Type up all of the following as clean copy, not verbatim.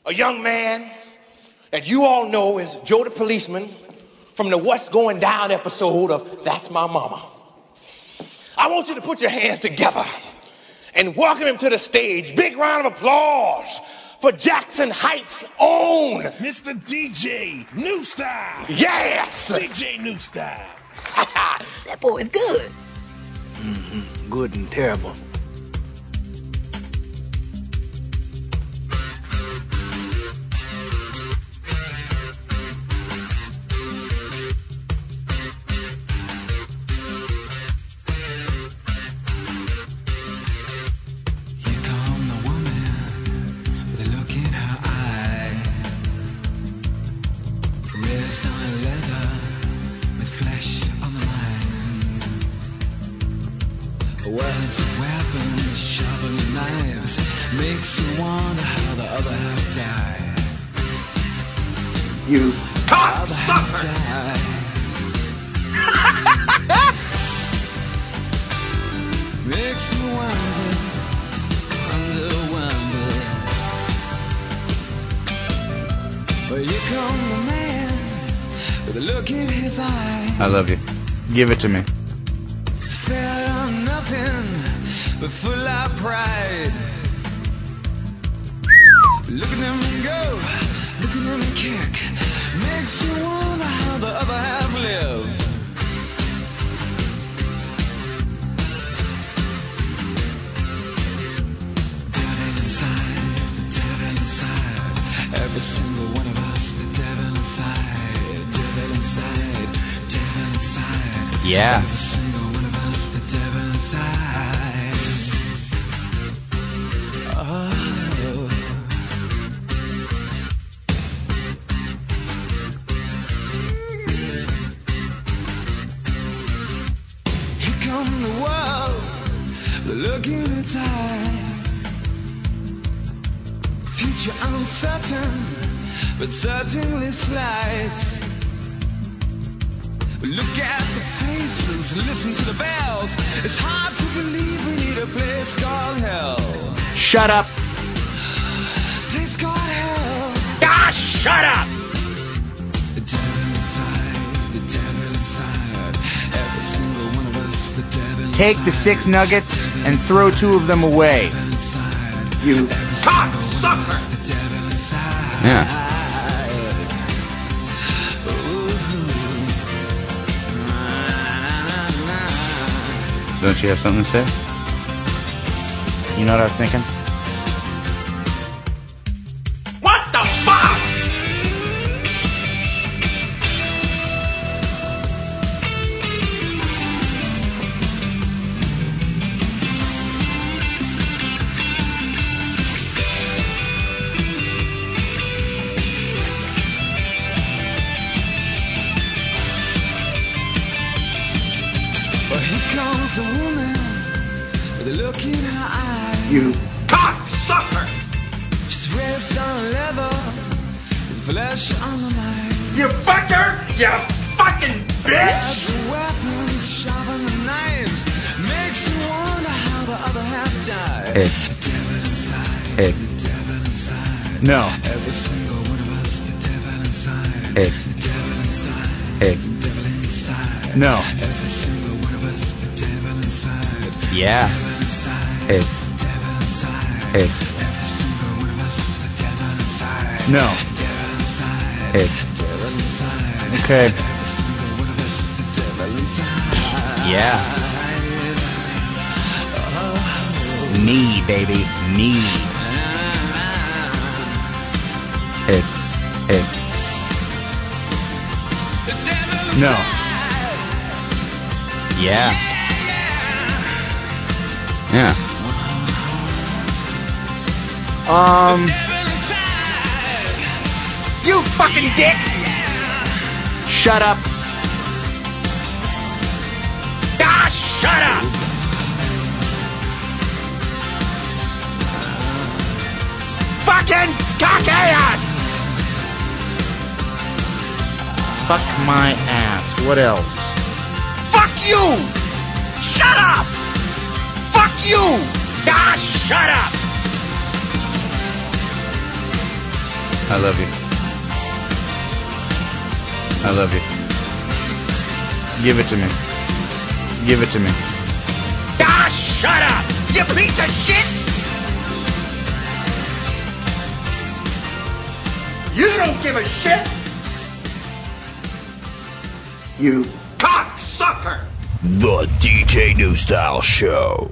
a young man that you all know is Joe the Policeman from the What's Going Down episode of That's My Mama. I want you to put your hands together and welcome him to the stage. Big round of applause for Jackson Heights' own Mr. DJ New Style. Yes! DJ New Style. That boy is good. Good and terrible. Words, weapons, sharpened knives, makes you wonder how the other half died. You cocksucker! Makes you wonder. But here come the man with a look in his eye. I love you. Give it to me. Fed on nothing but full of pride. Look at him go, look at him kick. Makes you wonder how the other half live. Devil inside, the devil inside. Every single one of us, the devil inside. Devil inside, devil inside. Yeah. Every single one of us, the devil inside. Oh. Here come the world, the look in its eye. Future uncertain, but certainly slight. Look at the faces, listen to the bells. It's hard to believe we need a place called hell. Shut up. Place called hell. Ah, shut up! The devil inside, the devil inside. Every single one of us, the devil Take the 6 nuggets and throw 2 of them away. You cocksucker! The devil inside. Yeah. Don't you have something to say? You know what I was thinking? What the fuck? Well, here comes a woman with a look in her eye. You cocksucker! She's raised on leather, with flesh on the mind. You fucker! You fucking That's bitch! weapons, sharpen the knives. Makes you wonder how the other half died. Hey. The devil inside. Hey. The devil inside. No. Every single one of us, the devil inside. Hey. The devil inside. Hey. The devil inside. No. Every single one of us, the devil inside. Yeah. Devil inside. Hey. Devil inside. Hey. Every single one of us, the devil inside. No. Devil inside. Hey. Devil inside. Okay. Every single one of us, the devil inside. Yeah. Me, baby. Me. Hey. Hey. No. Yeah. Yeah. You fucking dick! Shut up. Ah, shut up! Fucking cock-ass! Fuck my ass. What else? Fuck you! Shut up! Fuck you! Ah, shut up! I love you. I love you. Give it to me. Give it to me. Ah, shut up, you piece of shit! You don't give a shit! You cocksucker! The DJ New Style Show.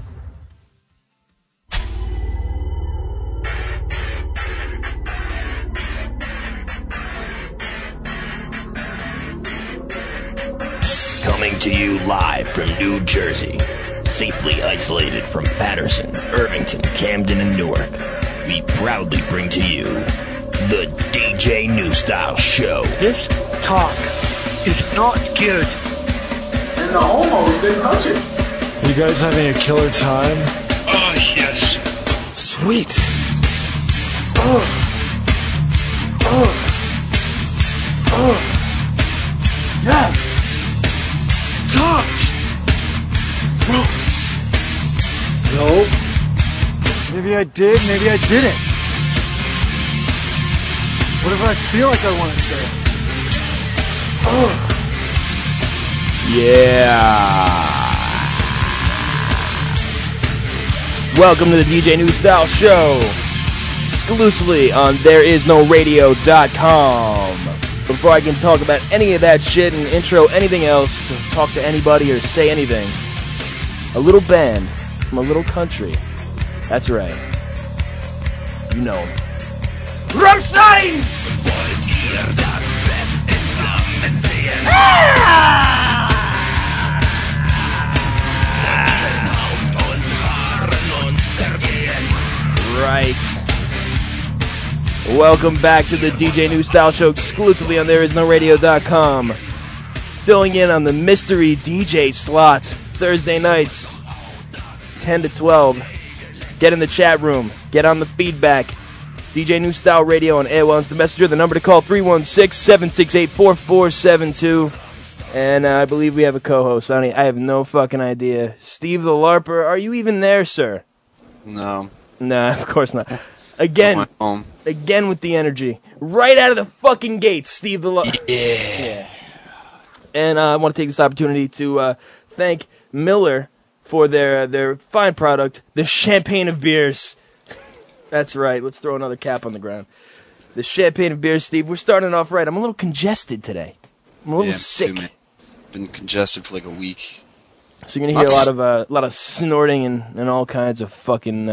Coming to you live from New Jersey, safely isolated from Patterson, Irvington, Camden, and Newark, we proudly bring to you the DJ New Style Show. This talk is not good. And the homos didn't touch it. You guys having a killer time? Oh, yes. Sweet. Yes. Gosh. Gross. No. Maybe I did, maybe I didn't. Whatever I feel like I want to say. Yeah. Welcome to the DJ New Style Show, exclusively on ThereIsNoRadio.com. Before I can talk about any of that shit and intro anything else, talk to anybody or say anything, a little band from a little country. That's right. You know him. Rammstein! Right. Welcome back to the DJ New Style Show, exclusively on ThereIsNoRadio.com. Filling in on the mystery DJ slot, Thursday nights, 10 to 12. Get in the chat room. Get on the feedback. DJ New Style Radio on AOL is the messenger. The number to call, 316-768-4472. And I believe we have a co-host. I have no fucking idea. Steve the LARPer, are you even there, sir? No. Nah, of course not. Again with the energy. Right out of the fucking gates, Steve the LARPer. Yeah. And I want to take this opportunity to thank Miller for their fine product, the champagne of beers. That's right. Let's throw another cap on the ground. The champagne of beers, Steve. We're starting off right. I'm a little congested today. I'm a little sick. Too, been congested for like a week. So you're gonna hear a lot of snorting and all kinds of fucking.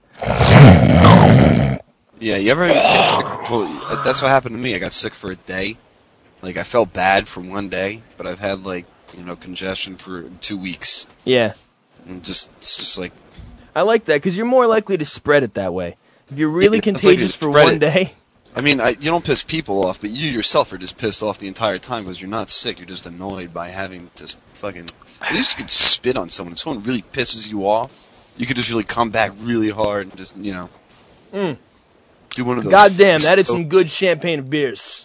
Yeah, you ever get sick? Well, that's what happened to me. I got sick for a day. Like I felt bad for one day, but I've had congestion for 2 weeks. Yeah. And it's just like. I like that because you're more likely to spread it that way. If you're really contagious for one day. I mean, you don't piss people off, but you yourself are just pissed off the entire time because you're not sick. You're just annoyed by having to fucking. At least you could spit on someone. If someone really pisses you off, you could just really come back really hard and just, do one of those. Goddamn, that is some good champagne of beers.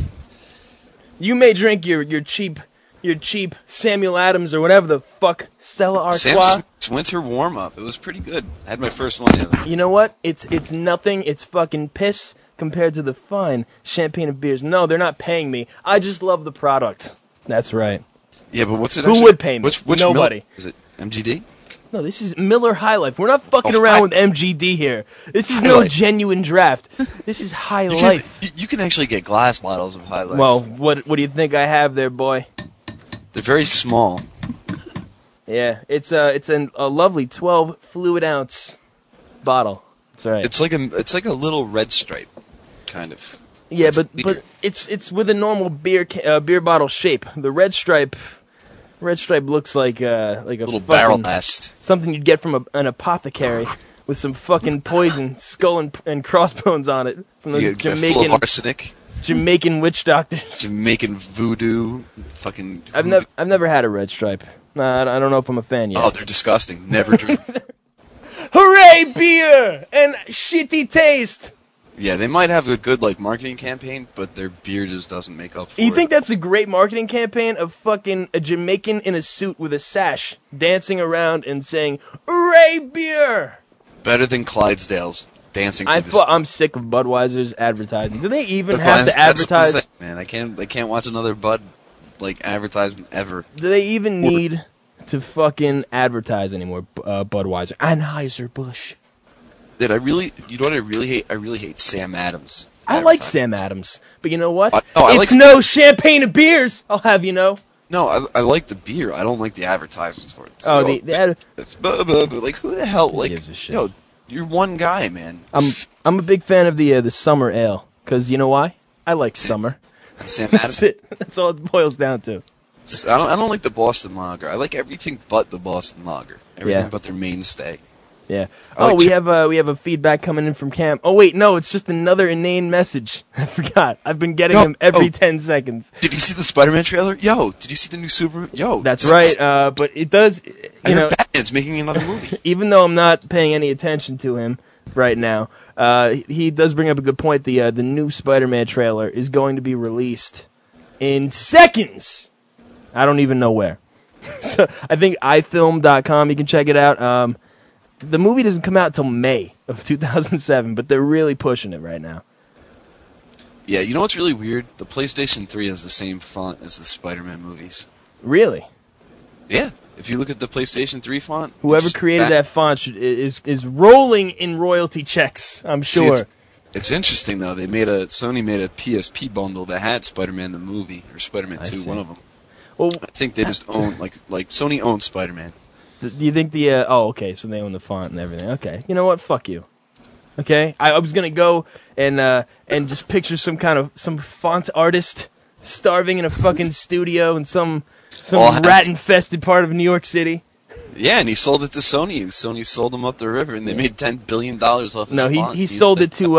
You may drink your cheap Samuel Adams or whatever the fuck, Stella Artois. Sam Smith's winter warm-up. It was pretty good. I had my first one the other day. You know what? It's nothing. It's fucking piss compared to the fine champagne of beers. No, they're not paying me. I just love the product. That's right. Yeah, but what's it Who would pay me? Which Nobody. Milk? Is it MGD? No, this is Miller High Life. We're not fucking around with MGD here. This is no genuine draft. This is High Life. You can actually get glass bottles of High Life. Well, what do you think I have there, boy? They're very small. Yeah, it's a lovely 12 fluid ounce bottle. That's right. It's like a little Red Stripe, kind of. Yeah, but it's with a normal beer bottle shape. The Red Stripe looks like a little barrel nest. Something you'd get from an apothecary with some fucking poison, skull and crossbones on it from those full of arsenic. Jamaican witch doctors. Jamaican voodoo. Fucking. I've never had a Red Stripe. I don't know if I'm a fan yet. Oh, they're disgusting. Never drink. Hooray, beer and shitty taste. Yeah, they might have a good marketing campaign, but their beer just doesn't make up for it. You think that's a great marketing campaign of fucking a Jamaican in a suit with a sash dancing around and saying, "Hooray, beer"? Better than Clydesdales. dancing to this. I'm sick of Budweiser's advertising. Do they even That's have why- to that's what I'm advertise? saying, man, I can't watch another Bud advertisement ever. Do they even need to fucking advertise anymore? Budweiser, Anheuser-Busch. Dude, you know what I really hate? I really hate Sam Adams. I like Sam Adams, but you know what? I It's like- no champagne and beers. I'll have you know. No, I like the beer. I don't like the advertisements for it. Oh, the ad- It's like who the hell? Like, gives a shit? yo, you're one guy, man. I'm a big fan of the summer ale because you know why? I like summer. Sam Adams. That's it. That's all it boils down to. I don't like the Boston Lager. I like everything but the Boston Lager. Everything Yeah. but their mainstay. Yeah. I like we have a feedback coming in from Cam. Oh wait, no, it's just another inane message. I forgot. I've been getting them every 10 seconds. Did you see the Spider-Man trailer? Yo, did you see the new Superman? Yo, That's right. But it does. I heard Batman's making another movie. Even though I'm not paying any attention to him right now, he does bring up a good point. The new Spider-Man trailer is going to be released in seconds. I don't even know where. So I think ifilm.com. You can check it out. The movie doesn't come out till May of 2007, but they're really pushing it right now. Yeah, you know what's really weird? The PlayStation 3 has the same font as the Spider-Man movies. Really? Yeah. If you look at the PlayStation 3 font, Whoever created that font is rolling in royalty checks, I'm sure. It's interesting though. Sony made a PSP bundle that had Spider-Man the movie or Spider-Man 2, one of them. Well, I think they just own like Sony owns Spider-Man. Do you think okay, so they own the font and everything. Okay. You know what? Fuck you. Okay? I was going to go and just picture some font artist starving in a fucking studio in some rat-infested part of New York City. Yeah, and he sold it to Sony, and Sony sold him up the river, and they made $10 billion off his font. No, he sold it to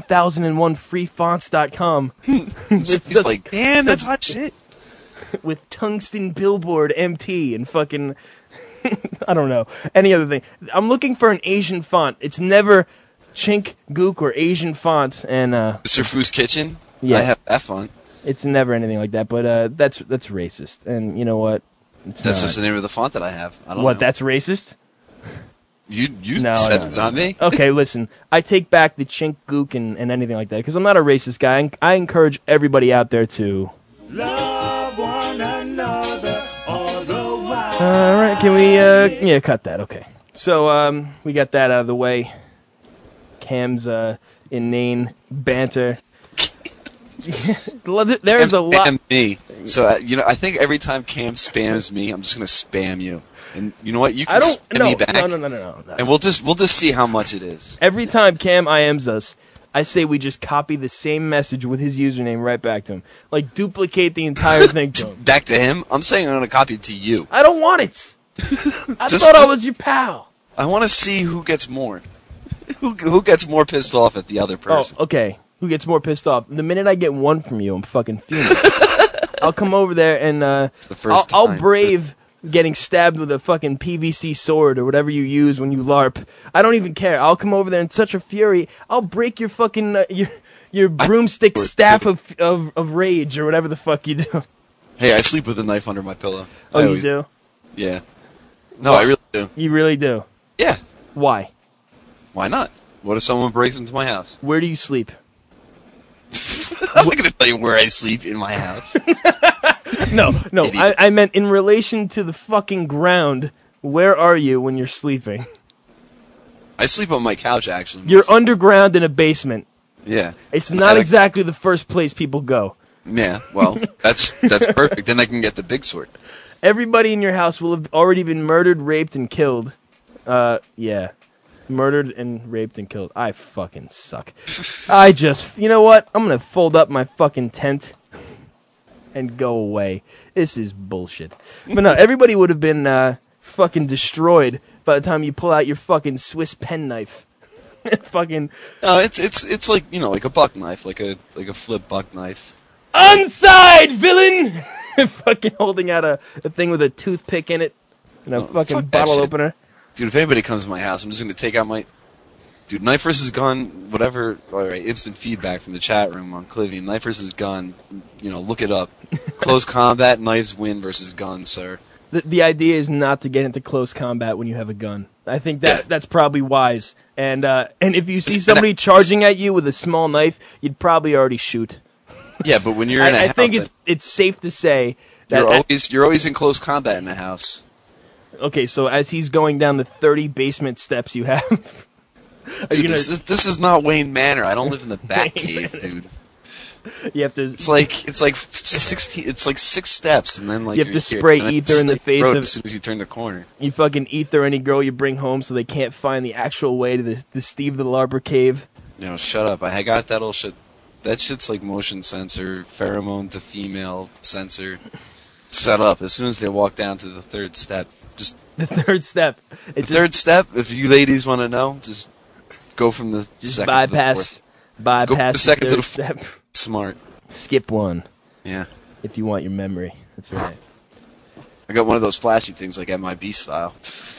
1001freefonts.com. He's like, damn, that's hot shit. With tungsten billboard MT and fucking... I don't know. Any other thing. I'm looking for an Asian font. It's never Chink, Gook, or Asian font. And Mr. Fu's Kitchen? Yeah. I have that font. It's never anything like that, but that's racist. And you know what? That's just the name of the font that I have. I don't What, know. that's racist? You said it, not me. Okay, listen. I take back the Chink, Gook, and anything like that, because I'm not a racist guy. I encourage everybody out there to... Love one another all the while. All right, can we cut that? Okay. So we got that out of the way. Cam's inane banter. There's a lot. Spam me. So I think every time Cam spams me, I'm just gonna spam you. And you know what? You can spam me back. No. And we'll just see how much it is. Every time Cam IMs us, I say we just copy the same message with his username right back to him. Like, duplicate the entire thing to him. Back to him? I'm saying I'm going to copy it to you. I don't want it. I thought I was your pal. I want to see who gets more. Who gets more pissed off at the other person. Oh, okay. Who gets more pissed off? The minute I get one from you, I'm fucking fuming. I'll come over there and I'll brave getting stabbed with a fucking PVC sword or whatever you use when you LARP. I don't even care. I'll come over there in such a fury. I'll break your fucking your broomstick staff of rage or whatever the fuck you do. Hey, I sleep with a knife under my pillow. Oh, you do? Yeah. No, I really do. You really do? Yeah. Why? Why not? What if someone breaks into my house? Where do you sleep? I'm not going to tell you where I sleep in my house. No. I meant in relation to the fucking ground. Where are you when you're sleeping? I sleep on my couch, actually. You're underground in a basement. Yeah. It's not exactly the first place people go. Yeah, well, that's perfect. Then I can get the big sword. Everybody in your house will have already been murdered, raped, and killed. Yeah. Murdered and raped and killed. I fucking suck. You know what? I'm gonna fold up my fucking tent and go away. This is bullshit. But no, everybody would have been fucking destroyed by the time you pull out your fucking Swiss penknife. Fucking. It's like, like a buck knife, like a flip buck knife. Unside, villain! Fucking holding out a thing with a toothpick in it and a fucking bottle opener. Dude, if anybody comes to my house, I'm just going to take out my... Dude, knife versus gun, whatever... Alright, instant feedback from the chat room on Clivian. Knife versus gun, look it up. Close combat, knives win versus guns, sir. The idea is not to get into close combat when you have a gun. I think that's probably wise. And if you see somebody charging at you with a small knife, you'd probably already shoot. Yeah, but when you're in a house, I think it's safe to say that you're always in close combat in a house. Okay, so as he's going down the 30 basement steps you have, dude, this is not Wayne Manor. I don't live in the Batcave, dude. You have to. It's like 16. It's like 6 steps, and then like you have to spray ether in the face of as soon as you turn the corner. You fucking ether any girl you bring home, so they can't find the actual way to the Steve the Larper cave. No, shut up. I got that old shit. That shit's like motion sensor, pheromone to female sensor set up. As soon as they walk down to the 3rd step, just the 3rd step. Third step. If you ladies want to know, just go from the second bypass. to the 4th. Go from the second to the step. Smart. Skip one. Yeah. If you want your memory. That's right. I got one of those flashy things like MIB style.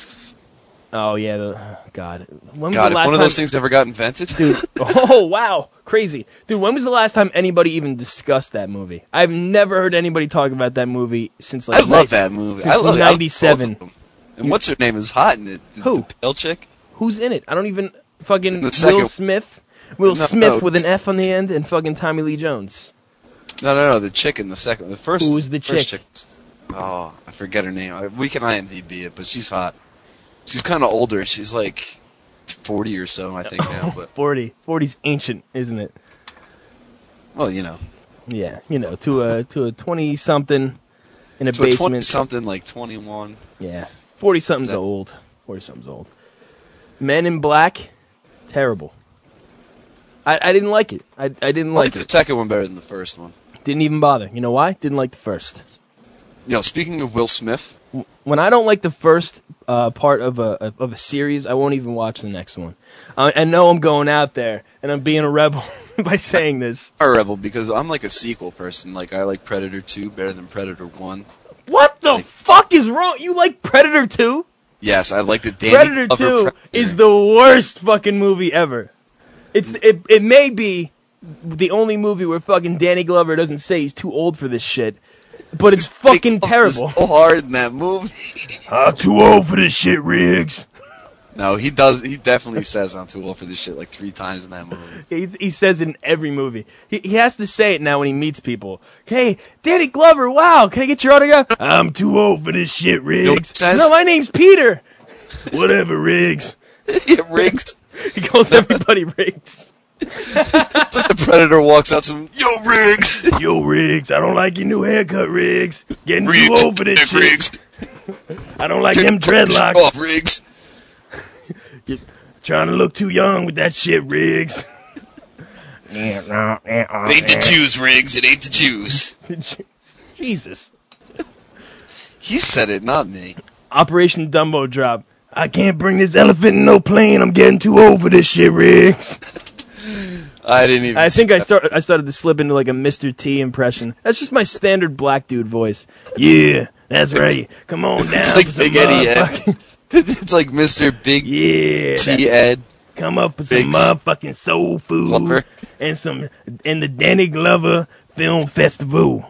Oh, yeah. God. When was God, the last if one of time... those things ever got invented? Dude. Oh, wow. Crazy. Dude, when was the last time anybody even discussed that movie? I've never heard anybody talk about that movie since like... I love that movie. Since I love 97. And what's her name is hot in it? Who? The pale chick? Who's in it? I don't even... Fucking Will Smith? Will Smith with an F on the end and fucking Tommy Lee Jones. No, the chick in the second. The first. Who was the chick? Oh, I forget her name. We can IMDb it, but she's hot. She's kind of older. She's like 40 or so, I think now. But 40. 40's ancient, isn't it? Well, you know. Yeah, you know, to a 20-something in a to basement. A 20-something, like 21. Yeah, 40-something's old. 40-something's old. Men in Black, terrible. I didn't like it. I didn't like the second one better than the first one. Didn't even bother. You know why? Didn't like the first. You know, speaking of Will Smith, when I don't like the first part of a series, I won't even watch the next one. I know I'm going out there and I'm being a rebel by saying this. I'm a rebel because I'm like a sequel person. Like I like Predator 2 better than Predator 1. What the fuck is wrong? You like Predator 2? Yes, I like the Predator 2 is the worst fucking movie ever. It may be the only movie where fucking Danny Glover doesn't say he's too old for this shit, but it's fucking terrible. So hard in that movie. I'm too old for this shit, Riggs. No, he does. He definitely says I'm too old for this shit like 3 times in that movie. He says it in every movie. He has to say it now when he meets people. Hey, Danny Glover, wow, can I get your autograph? I'm too old for this shit, Riggs. No, my name's Peter. Whatever, Riggs. Yeah, Riggs. He calls everybody Riggs. It's like the Predator walks out to him, yo, Riggs! Yo, Riggs, I don't like your new haircut, Riggs. Getting Riggs, too old for this shit. Riggs. I don't like them dreadlocks. Off, Riggs. You're trying to look too young with that shit, Riggs. It ain't the Jews, Riggs. It ain't the Jews. Jesus. He said it, not me. Operation Dumbo Drop. I can't bring this elephant in no plane. I'm getting too old for this shit, Riggs. I didn't even. I think I started to slip into like a Mr. T impression. That's just my standard black dude voice. Yeah, that's right. Come on down. It's like Big Eddie Ed. It's like Mr. Big T Ed. Come up with some motherfucking soul food Glover. and the Danny Glover Film Festival.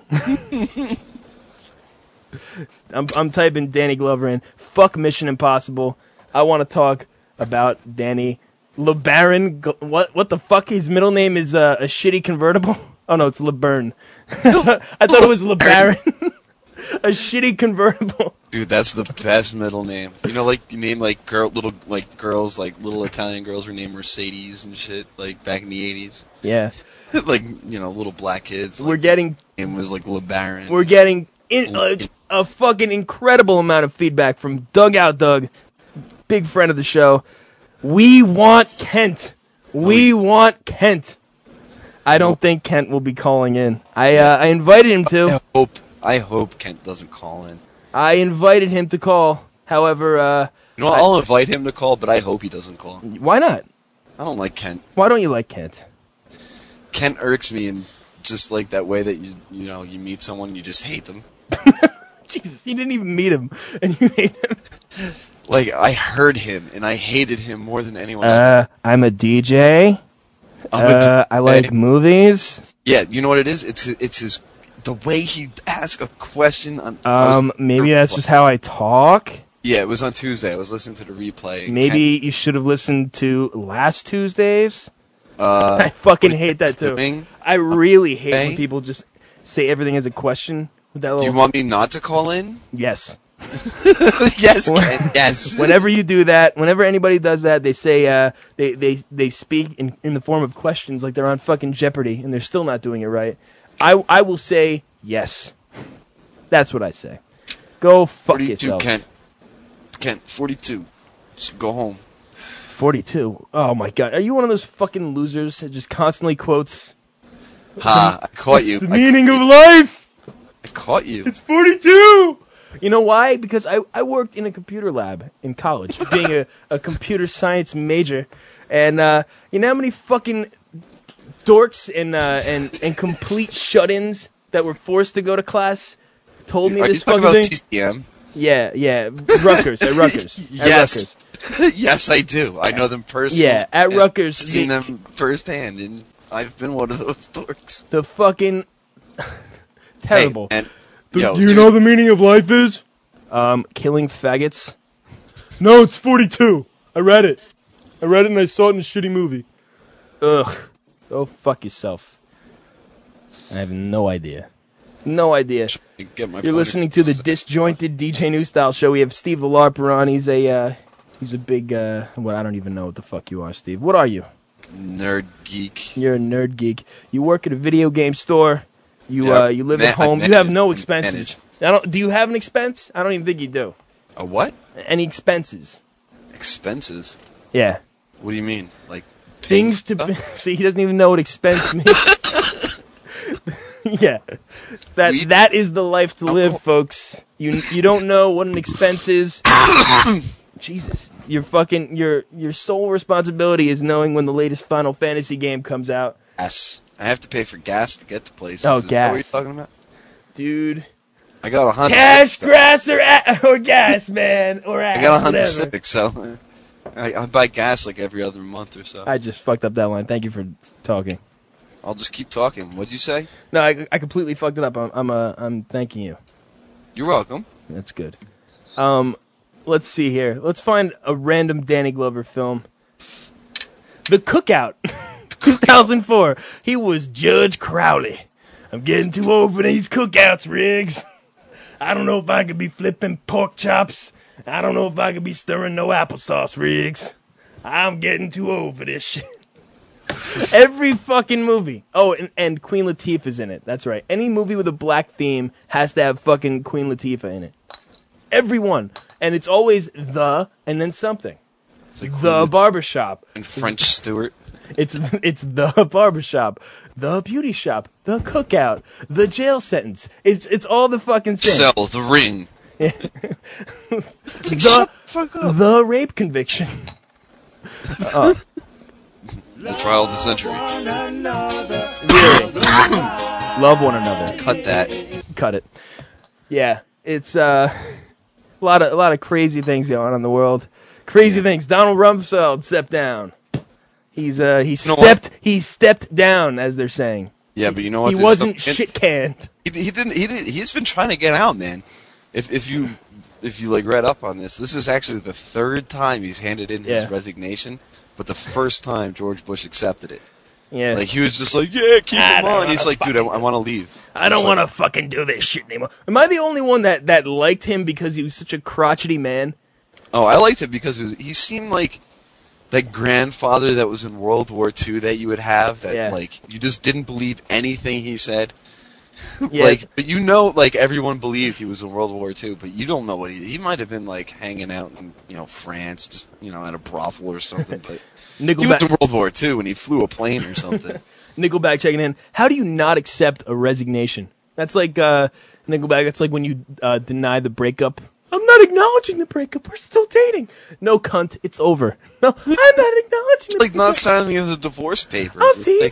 I'm typing Danny Glover in. Fuck Mission Impossible. I want to talk about Danny LeBaron. What the fuck? His middle name is a shitty convertible. Oh no, it's LeBaron. I thought it was LeBaron. A shitty convertible. Dude, that's the best middle name. You know, like you name like girls, like little Italian girls were named Mercedes and shit, like back in the 80s. Yeah. Like, you know, little black kids. We're getting. Name was like LeBaron. We're getting a fucking incredible amount of feedback from Dugout Doug, big friend of the show. We want Kent. We want Kent. I don't think Kent will be calling in. I invited him to. I hope Kent doesn't call in. I invited him to call. However, you know, I'll invite him to call, but I hope he doesn't call. Why not? I don't like Kent. Why don't you like Kent? Kent irks me in just like that way that you meet someone and you just hate them. Jesus, you didn't even meet him and you hate him. Like, I heard him and I hated him more than anyone else. I'm a DJ. I like movies. Yeah, you know what it is? It's his the way he asks a question on. Maybe that's just how I talk. Yeah, it was on Tuesday. I was listening to the replay. Maybe you should have listened to last Tuesday's. I fucking hate that too. Doing? I really hate when people just say everything as a question. With that Do little... you want me not to call in? Yes. Yes, Ken, yes. Whenever you do that, whenever anybody does that, they say they speak in the form of questions like they're on fucking Jeopardy, and they're still not doing it right. I will say yes. That's what I say. Go fuck 42, yourself. Kent, 42. Just go home. 42. Oh my god, are you one of those fucking losers that just constantly quotes? Ha! I caught you. The meaning of life. I caught you. It's 42. You know why? Because I worked in a computer lab in college, being a computer science major, and you know how many fucking dorks and complete shut-ins that were forced to go to class told me this fucking thing. TCM? Yeah, Rutgers, at Rutgers. Yes. Yes, I do. I know them personally. Yeah, at Rutgers. I've seen them firsthand, and I've been one of those dorks. The fucking terrible. Hey, Do you know the meaning of life is? Killing faggots. No, it's 42. I read it and I saw it in a shitty movie. Ugh. Go fuck yourself. I have no idea. No idea. You're listening to the Disjointed DJ New Style show. We have Steve the LARPer on. He's a big, well, I don't even know what the fuck you are, Steve. What are you? Nerd geek. You're a nerd geek. You work at a video game store. You live at home. You have no expenses. Do you have an expense? I don't even think you do. A what? Any expenses? Expenses? Yeah. What do you mean? Like things to see? He doesn't even know what expense means. Yeah, that is the life to live, folks. You don't know what an expense is. Jesus, your sole responsibility is knowing when the latest Final Fantasy game comes out. Gas. I have to pay for gas to get to places. Oh, is gas. that what you're talking about? Dude. I got a Honda Cash, Civic. grass, or gas, man. Or ass, I got a Honda whatever. Civic, so I buy gas like every other month or so. I just fucked up that line. Thank you for talking. I'll just keep talking. What'd you say? No, I completely fucked it up. I'm thanking you. You're welcome. That's good. Let's see here. Let's find a random Danny Glover film. The Cookout, 2004. He was Judge Crowley. I'm getting too old for these cookouts, Riggs. I don't know if I could be flipping pork chops. I don't know if I could be stirring no applesauce, Riggs. I'm getting too old for this shit. Every fucking movie. Oh, and Queen Latifah's in it. That's right. Any movie with a black theme has to have fucking Queen Latifah in it. Every one. And it's always the and then something. It's like The Barbershop. And French Stewart. It's the barbershop, the beauty shop, the cookout, the jail sentence. It's all the fucking same. Sell the ring. The rape conviction. The trial of the century. Really? Love one another. Cut that. Cut it. Yeah, it's a lot of crazy things going on in the world. Crazy things. Donald Rumsfeld stepped down. He stepped down, as they're saying. Yeah, but you know what? He wasn't shit canned. He didn't. He's been trying to get out, man. If you like read up on this, this is actually the third time he's handed in his resignation, but the first time George Bush accepted it. Yeah. Like he was just like, yeah, keep him on. He's like, dude, I want to leave. I don't want to fucking do this shit anymore. Am I the only one that liked him because he was such a crotchety man? Oh, I liked it because he seemed like that grandfather that was in World War II that you would have that like you just didn't believe anything he said. Yeah. Like, but you know, like everyone believed he was in World War II, but you don't know what he might have been like hanging out in France, just at a brothel or something. But he went to World War II and he flew a plane or something. Nickelback checking in. How do you not accept a resignation? That's like Nickelback. That's like when you deny the breakup. I'm not acknowledging the breakup. We're still dating. No, cunt. It's over. No, I'm not acknowledging the breakup. Like not signing the divorce papers. On like,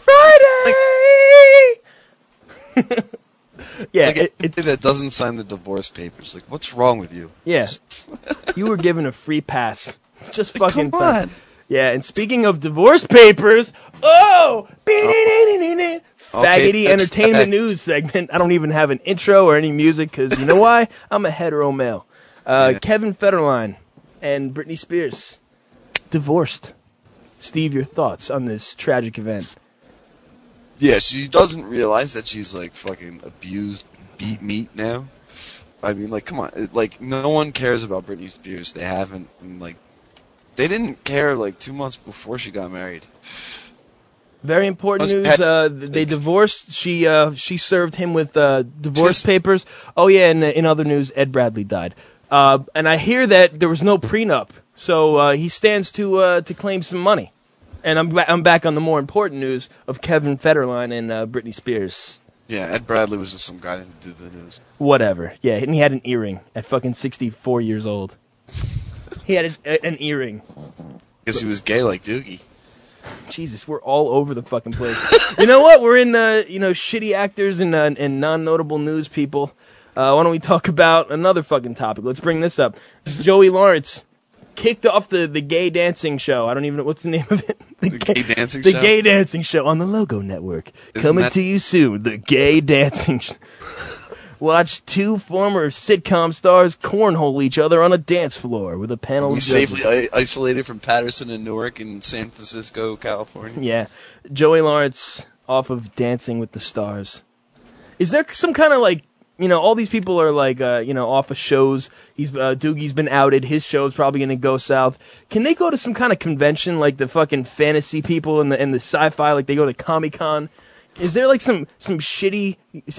Friday! Yeah. Like that doesn't sign the divorce papers. Like, what's wrong with you? Yeah. You were given a free pass. Just like, fucking come on. Yeah, and speaking of divorce papers, faggoty entertainment news segment. I don't even have an intro or any music because you know why? I'm a hetero male. Kevin Federline and Britney Spears divorced. Steve, your thoughts on this tragic event? Yeah, she doesn't realize that she's like fucking abused, beat meat now. I mean, like, come on, like no one cares about Britney Spears. They haven't, and, like, they didn't care like 2 months before she got married. Very important news. They divorced. She served him with divorce papers. Oh yeah, and in other news, Ed Bradley died. And I hear that there was no prenup, so he stands to claim some money. And I'm back on the more important news of Kevin Federline and Britney Spears. Yeah, Ed Bradley was just some guy who did the news. Whatever. Yeah, and he had an earring at fucking 64 years old. He had an earring. Guess he was gay like Doogie. Jesus, we're all over the fucking place. You know what? We're in, shitty actors and non-notable news people. Why don't we talk about another fucking topic? Let's bring this up. Joey Lawrence kicked off the gay dancing show. I don't even know what's the name of it. The gay dancing show? The gay dancing show on the Logo Network. Coming to you soon. The gay dancing show. Watch two former sitcom stars cornhole each other on a dance floor with a panel of judges. Safely isolated from Patterson and Newark in San Francisco, California. Yeah. Joey Lawrence off of Dancing with the Stars. Is there some kind of like, all these people are like, off of shows. Doogie's been outed. His show's probably going to go south. Can they go to some kind of convention like the fucking fantasy people and the sci-fi, like they go to Comic-Con? Is there like some fucking shitty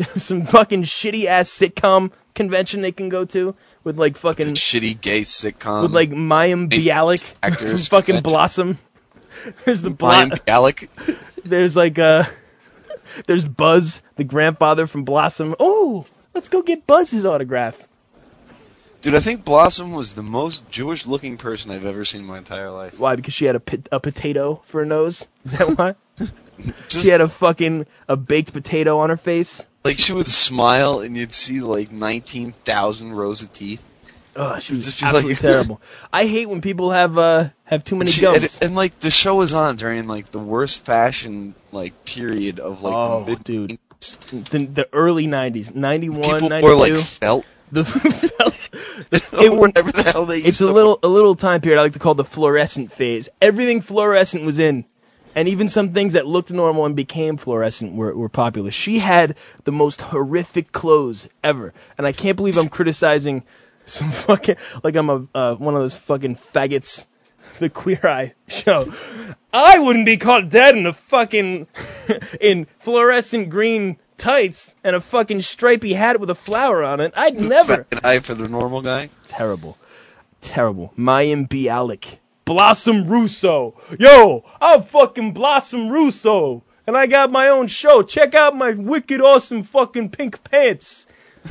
ass sitcom convention they can go to with like fucking shitty gay sitcom with like Mayim Bialik from fucking Blossom? There's the Mayim Bialik. There's like there's Buzz, the grandfather from Blossom. Oh, let's go get Buzz's autograph. Dude, I think Blossom was the most Jewish-looking person I've ever seen in my entire life. Why? Because she had a potato for a nose? Is that why? She had a baked potato on her face. Like, she would smile and you'd see like 19,000 rows of teeth. Oh, she was absolutely terrible. I hate when people have too many gums. And like the show was on during like the worst fashion like period of like the mid dude. The early 90s, 91, people 92. wore like felt. Whatever the hell they used it's a little time period I like to call the fluorescent phase. Everything fluorescent was in. And even some things that looked normal and became fluorescent were popular. She had the most horrific clothes ever. And I can't believe I'm criticizing some fucking, like I'm one of those fucking faggots, the Queer Eye show. I wouldn't be caught dead in in fluorescent green tights and a fucking stripy hat with a flower on it. I'd never. An eye for the normal guy? Terrible. Mayim Bialik. Blossom Russo. Yo, I'm fucking Blossom Russo. And I got my own show. Check out my wicked awesome fucking pink pants.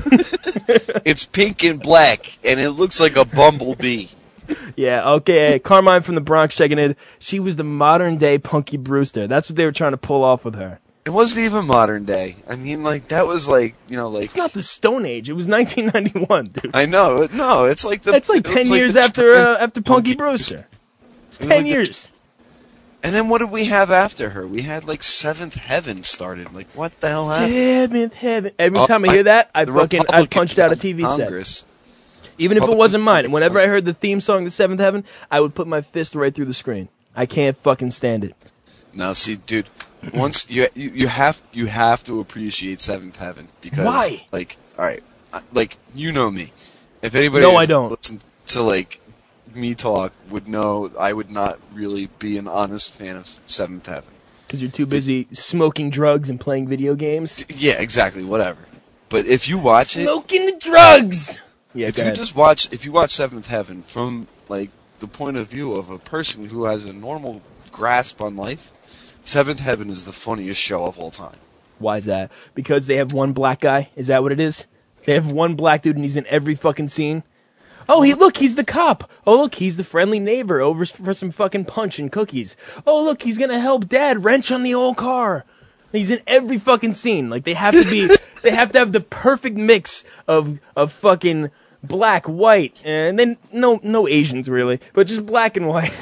It's pink and black, and it looks like a bumblebee. Yeah, okay. Carmine from the Bronx checking in. She was the modern day Punky Brewster. That's what they were trying to pull off with her. It wasn't even modern day. I mean, like, that was like, like... It's not the Stone Age. It was 1991, dude. I know. No, it's like the... It's like 10 years after Punky Brewster. It's 10 years. And then what did we have after her? We had like Seventh Heaven started. Like, what the hell happened? Seventh Heaven. Every time I hear that, I punched out a TV set. Even if it wasn't mine. Whenever I heard the theme song to Seventh Heaven, I would put my fist right through the screen. I can't fucking stand it. Now, see, dude, once you have to appreciate Seventh Heaven because why? Like, all right, like you know me. If anybody no, I don't listen to like me talk would know I would not really be an honest fan of Seventh Heaven. Because you're too busy smoking drugs and playing video games? Yeah, exactly, whatever. But if you watch smoking the drugs! Yeah, if you watch Seventh Heaven from like the point of view of a person who has a normal grasp on life, Seventh Heaven is the funniest show of all time. Why is that? Because they have one black guy? Is that what it is? They have one black dude and he's in every fucking scene? Oh, he's the cop. Oh, look, he's the friendly neighbor over for some fucking punch and cookies. Oh, look, he's gonna help Dad wrench on the old car. He's in every fucking scene. Like, they have to have the perfect mix of fucking black, white, and then no Asians really, but just black and white.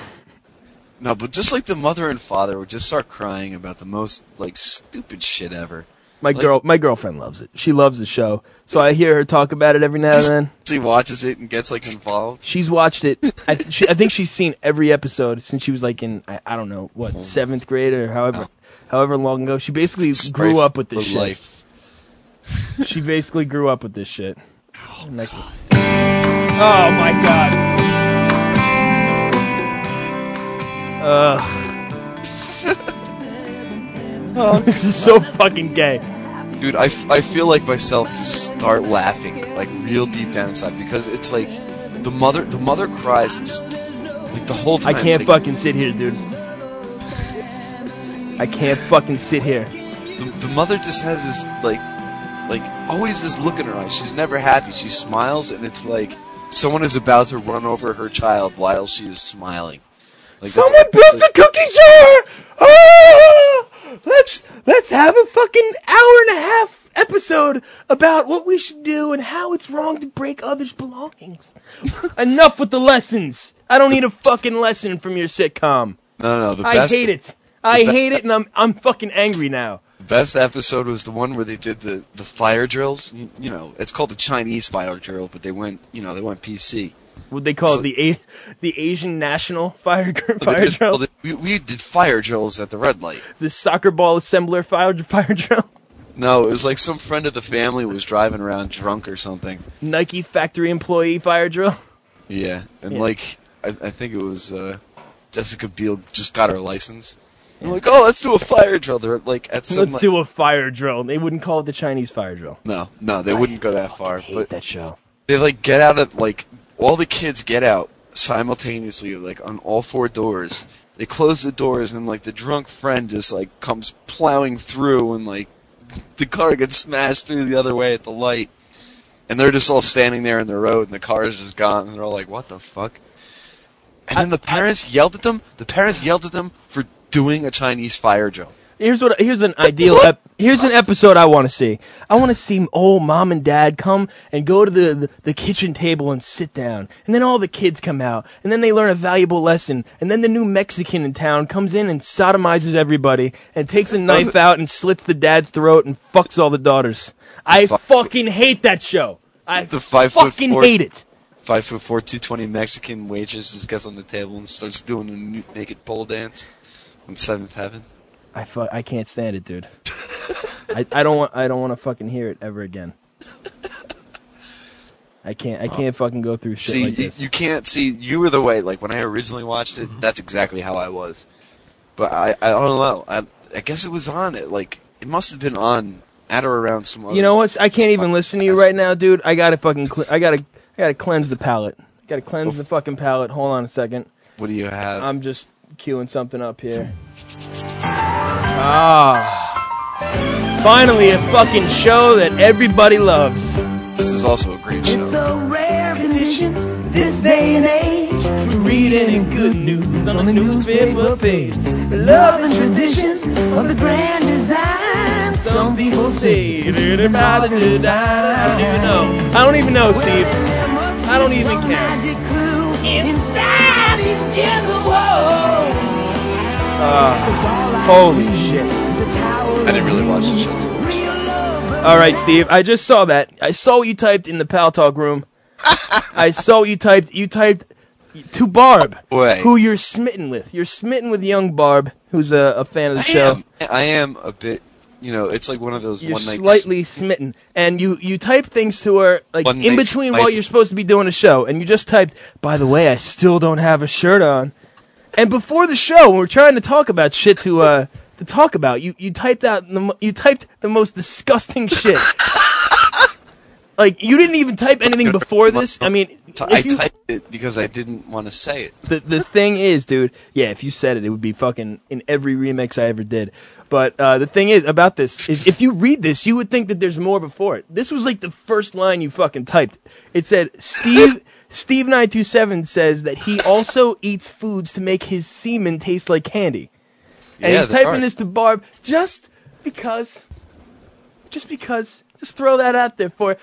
No, but just like the mother and father would just start crying about the most, like, stupid shit ever. My girlfriend loves it. She loves the show. So I hear her talk about it every now and then. She watches it and gets like involved. She's watched it. I think she's seen every episode since she was like in I don't know what 7th grade or however long ago. She basically grew up with this shit. Life. She basically grew up with this shit. Oh my god. This is so fucking gay. Dude, I feel like myself to start laughing, like real deep down inside, because it's like the mother cries and just like the whole time. I can't fucking sit here, dude. I can't fucking sit here. The mother just has this like always this look in her eyes. She's never happy. She smiles, and it's like someone is about to run over her child while she is smiling. Like, someone built a cookie jar. Oh! Let's have a fucking hour and a half episode about what we should do and how it's wrong to break others' belongings. Enough with the lessons. I don't need a fucking lesson from your sitcom. No. I hate it. I hate it, and I'm fucking angry now. The best episode was the one where they did the fire drills. You know, it's called the Chinese fire drill, but they went PC. What they call it, the Asian National Fire Drill? We did fire drills at the red light. The soccer ball assembler fire drill? No, it was like some friend of the family was driving around drunk or something. Nike factory employee fire drill? Yeah, and like, I think it was Jessica Biel just got her license. And I'm like, oh, let's do a fire drill. They're like at some. Let's do a fire drill. They wouldn't call it the Chinese fire drill. No, they wouldn't go that far. I hate that show. They like get out of like. All the kids get out simultaneously, like on all 4 doors. They close the doors, and like the drunk friend just like comes plowing through, and like the car gets smashed through the other way at the light. And they're just all standing there in the road, and the car is just gone, and they're all like, "What the fuck?" And then the parents yelled at them. The parents yelled at them for doing a Chinese fire drill. Here's an episode I want to see. I want to see old mom and dad come and go to the kitchen table and sit down. And then all the kids come out. And then they learn a valuable lesson. And then the new Mexican in town comes in and sodomizes everybody and takes a knife out and slits the dad's throat and fucks all the daughters. I fucking hate that show. I fucking hate it. 5'4", 220 Mexican waitress just gets on the table and starts doing a naked pole dance on 7th Heaven. I can't stand it, dude. I don't want to fucking hear it ever again. I can't fucking go through shit like this. You can't see. You were the way. Like when I originally watched it, that's exactly how I was. But I don't know. I guess it was on it. Like it must have been on at or around some other. You know what? I can't even listen to you right now, dude. I gotta fucking. I gotta cleanse the palate. Gotta cleanse the fucking palate. Hold on a second. What do you have? I'm just queuing something up here. Finally a fucking show that everybody loves. This is also a great show. It's a rare condition this day and age to read any good news on a newspaper page. Love and tradition of the grand design. Some people say I don't even know. I don't even know, Steve. I don't even care. Inside these gentle walls. Holy shit. I didn't really watch the show too much. Alright, Steve, I just saw that. I saw what you typed in the Pal Talk room. I saw what you typed. You typed to Barb, who you're smitten with. You're smitten with young Barb, who's a fan of the show. I am a bit, it's like one of those you're one-night... slightly smitten. And you type things to her, like, in between while you're supposed to be doing a show. And you just typed, by the way, I still don't have a shirt on. And before the show, when we're trying to talk about shit to talk about, you typed the most disgusting shit. Like, you didn't even type anything before this. I mean, I typed it because I didn't want to say it. The thing is, dude, yeah, if you said it, it would be fucking in every remix I ever did. But the thing is about this is, if you read this, you would think that there's more before it. This was like the first line you fucking typed. It said, Steve927 says that he also eats foods to make his semen taste like candy. And he's typing this to Barb just because. Just throw that out there for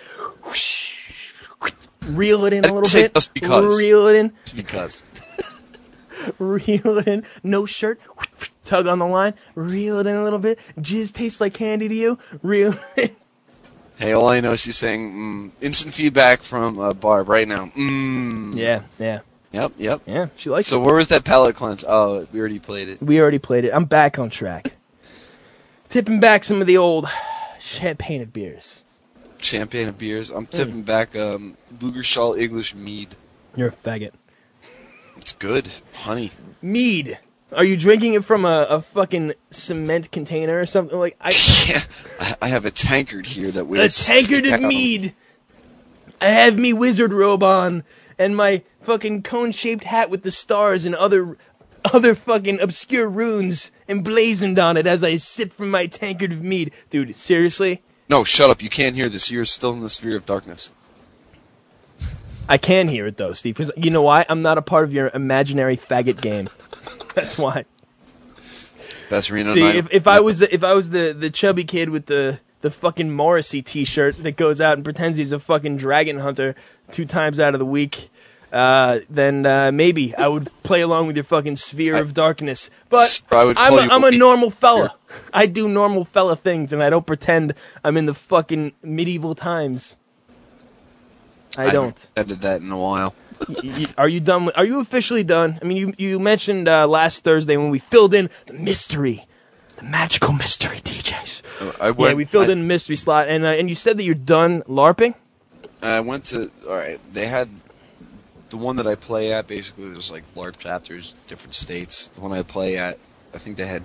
reel it in a little bit. Just because. Reel it in. Just because. Reel it in. No shirt. tug on the line, reel it in a little bit. Jizz tastes like candy to you, reel it in. Hey, all I know is she's saying, instant feedback from Barb right now. Yeah. Yep. Yeah, she likes it. So where was that palate cleanse? Oh, we already played it. We already played it. I'm back on track. Tipping back some of the old champagne of beers. Champagne of beers. I'm tipping back Lugershall English mead. You're a faggot. It's good. Honey. Mead. Are you drinking it from a fucking cement container or something? Like I have a tankard here that weighs a tankard of mead. I have me wizard robe on and my fucking cone-shaped hat with the stars and other fucking obscure runes emblazoned on it as I sip from my tankard of mead. Dude, seriously? No, shut up. You can't hear this. You're still in the sphere of darkness. I can hear it, though, Steve, because you know why? I'm not a part of your imaginary faggot game. That's why. Best Reno See, night. if I was the chubby kid with the fucking Morrissey t-shirt that goes out and pretends he's a fucking dragon hunter 2 times out of the week, then maybe I would play along with your fucking sphere of darkness. But I'm a normal fella. I do normal fella things, and I don't pretend I'm in the fucking medieval times. I don't. I did that in a while. Are you done? Are you officially done? I mean, you mentioned last Thursday when we filled in the mystery, the magical mystery DJs. We filled in the mystery slot, and you said that you're done LARPing. I went to. All right, they had the one that I play at. Basically, there's like LARP chapters, different states. The one I play at, I think they had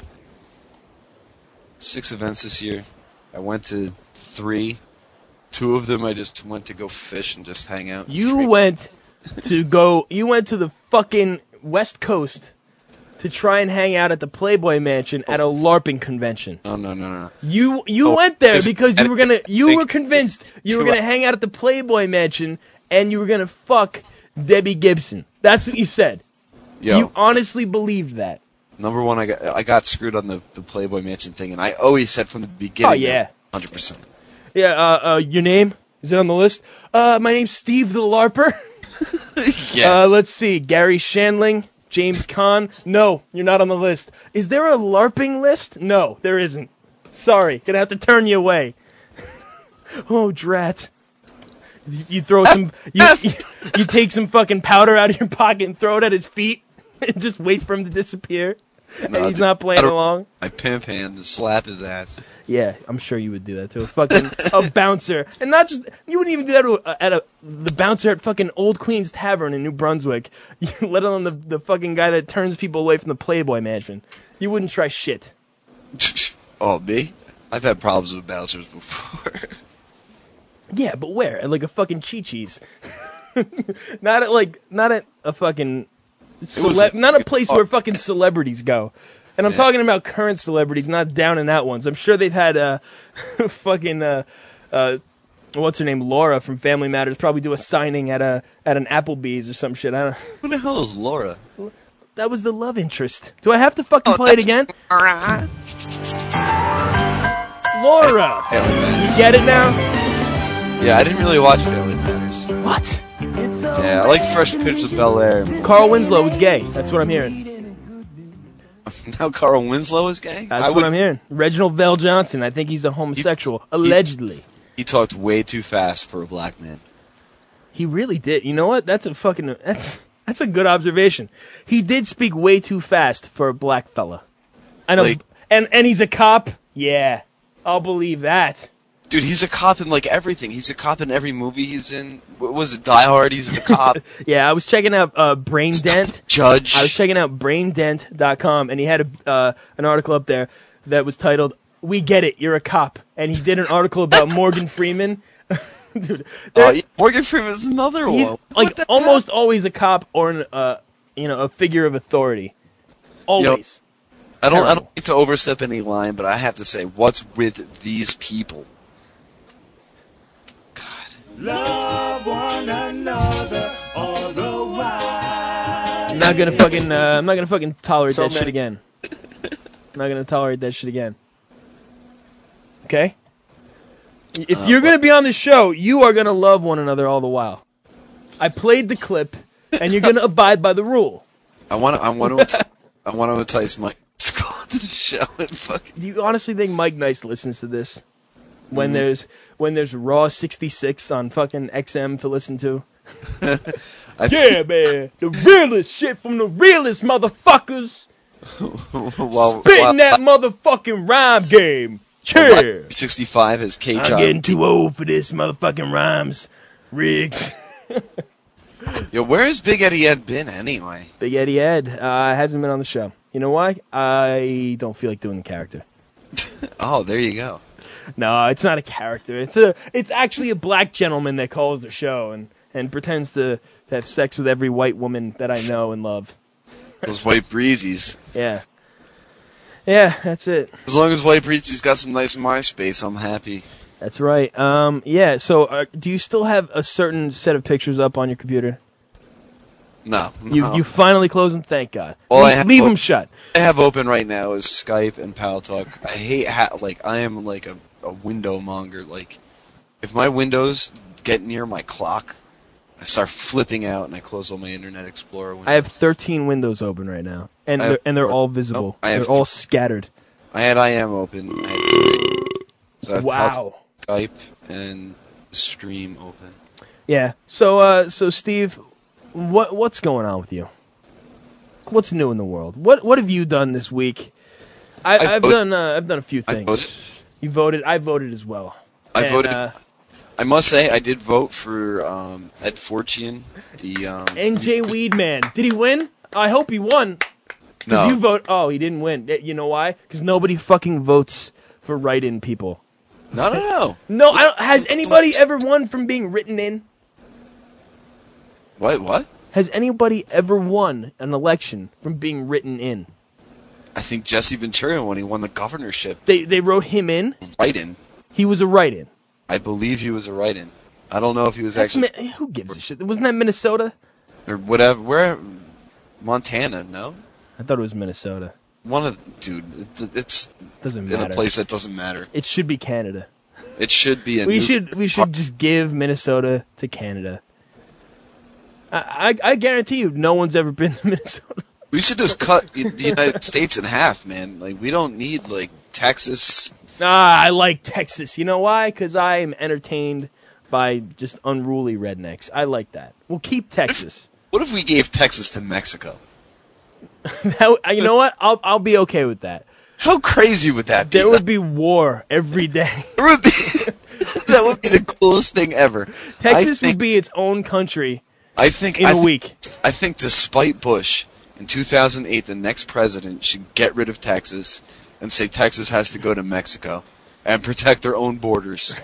6 events this year. I went to 3. 2 of them I just went to go fish and just hang out. You went to the fucking West Coast to try and hang out at the Playboy Mansion at a LARPing convention. No. You went there because you were convinced you were gonna hang out at the Playboy Mansion and you were gonna fuck Debbie Gibson. That's what you said. Yo. You honestly believed that. Number one, I got screwed on the Playboy Mansion thing, and I always said from the beginning. Oh yeah, 100%. Yeah, your name? Is it on the list? My name's Steve the LARPer. Yeah. Let's see. Gary Shandling, James Caan. No, you're not on the list. Is there a LARPing list? No, there isn't. Sorry, gonna have to turn you away. Oh, drat. You throw some, you take some fucking powder out of your pocket and throw it at his feet and just wait for him to disappear. No, and he's not playing along. My pimp hand to slap his ass. Yeah, I'm sure you would do that to a fucking a bouncer, and not just you wouldn't even do that at the bouncer at fucking Old Queen's Tavern in New Brunswick. Let alone the fucking guy that turns people away from the Playboy Mansion. You wouldn't try shit. Oh, me? I've had problems with bouncers before. Yeah, but where? At like a fucking Chi-Chi's. Not at a fucking. Not a place where fucking celebrities go. And I'm talking about current celebrities, not down and out ones. I'm sure they've had fucking what's her name, Laura from Family Matters, probably do a signing at an Applebee's or some shit. I don't. Who the hell is Laura? That was the love interest. Do I have to fucking play it again? Laura. You get it now? Yeah, I didn't really watch Family Matters. What? Yeah, I like Fresh Prince of Bel-Air. Carl Winslow was gay. That's what I'm hearing. Now Carl Winslow is gay? That's what I'm hearing. Reginald Vell Johnson. I think he's a homosexual. Allegedly. He talked way too fast for a black man. He really did. You know what? That's a good observation. He did speak way too fast for a black fella. I know. And he's a cop? Yeah. I'll believe that. Dude, he's a cop in like everything. He's a cop in every movie he's in. What was it, Die Hard? He's the cop. Yeah, I was checking out Brain Dent. Judge. I was checking out BrainDent.com, and he had an article up there that was titled, "We Get It, You're a Cop." And he did an article about Morgan Freeman. Dude, Morgan Freeman's another one. He's like almost always a cop or a figure of authority. Always. I don't need to overstep any line, but I have to say, what's with these people? Love one another all the while. I'm not gonna fucking tolerate that shit again. I'm not gonna tolerate that shit again. Okay? If you're gonna be on the show, you are gonna love one another all the while. I played the clip, and you're gonna abide by the rule. I want to entice Mike to show and fucking. Do you honestly think Mike Nice listens to this? When there's Raw 66 on fucking XM to listen to? Yeah, man. The realest shit from the realest motherfuckers. Spitting that motherfucking rhyme game. Cheer. 65 has K-Job. I'm getting too old for this motherfucking rhymes. Riggs. Yo, where has Big Eddie Ed been anyway? Big Eddie Ed hasn't been on the show. You know why? I don't feel like doing the character. Oh, there you go. No, it's not a character. It's actually a black gentleman that calls the show and pretends to have sex with every white woman that I know and love. Those white breezies. Yeah. Yeah, that's it. As long as White Breezy's got some nice MySpace, I'm happy. That's right. Yeah, so do you still have a certain set of pictures up on your computer? No. You finally close them? Thank God. All leave them shut. I have open right now is Skype and Paltalk. I hate I am like a window monger. Like, if my windows get near my clock, I start flipping out and I close all my Internet Explorer windows. I have 13 windows open right now, and they're all visible. They're all scattered. I had IM open. I had 3. So I have wow. Skype and Stream open. Yeah. So Steve, what's going on with you? What's new in the world? What have you done this week? I've done a few things. I voted. You voted. I voted as well. I voted. I must say, I did vote for Ed Fortune. The NJ Weedman. Did he win? I hope he won. No. You vote. Oh, he didn't win. You know why? Because nobody fucking votes for write-in people. No. No, has anybody ever won from being written in? What? Has anybody ever won an election from being written in? I think Jesse Ventura, when he won the governorship. They wrote him in? Write-in. He was a write-in. I believe he was a write-in. I don't know if he was actually... Who gives a shit? Wasn't that Minnesota? Or whatever. Where? Montana, no? I thought it was Minnesota. It's doesn't in matter. a place that doesn't matter. It should be Canada. It should be. We should just give Minnesota to Canada. I guarantee you, no one's ever been to Minnesota. We should just cut the United States in half, man. Like, we don't need like Texas. I like Texas. You know why? Because I am entertained by just unruly rednecks. I like that. We'll keep Texas. What if we gave Texas to Mexico? You know what? I'll be okay with that. How crazy would that be? There would be war every day. There would be. That would be the coolest thing ever. Texas would be its own country. In a week. I think, despite Bush, in 2008, the next president should get rid of Texas and say Texas has to go to Mexico and protect their own borders.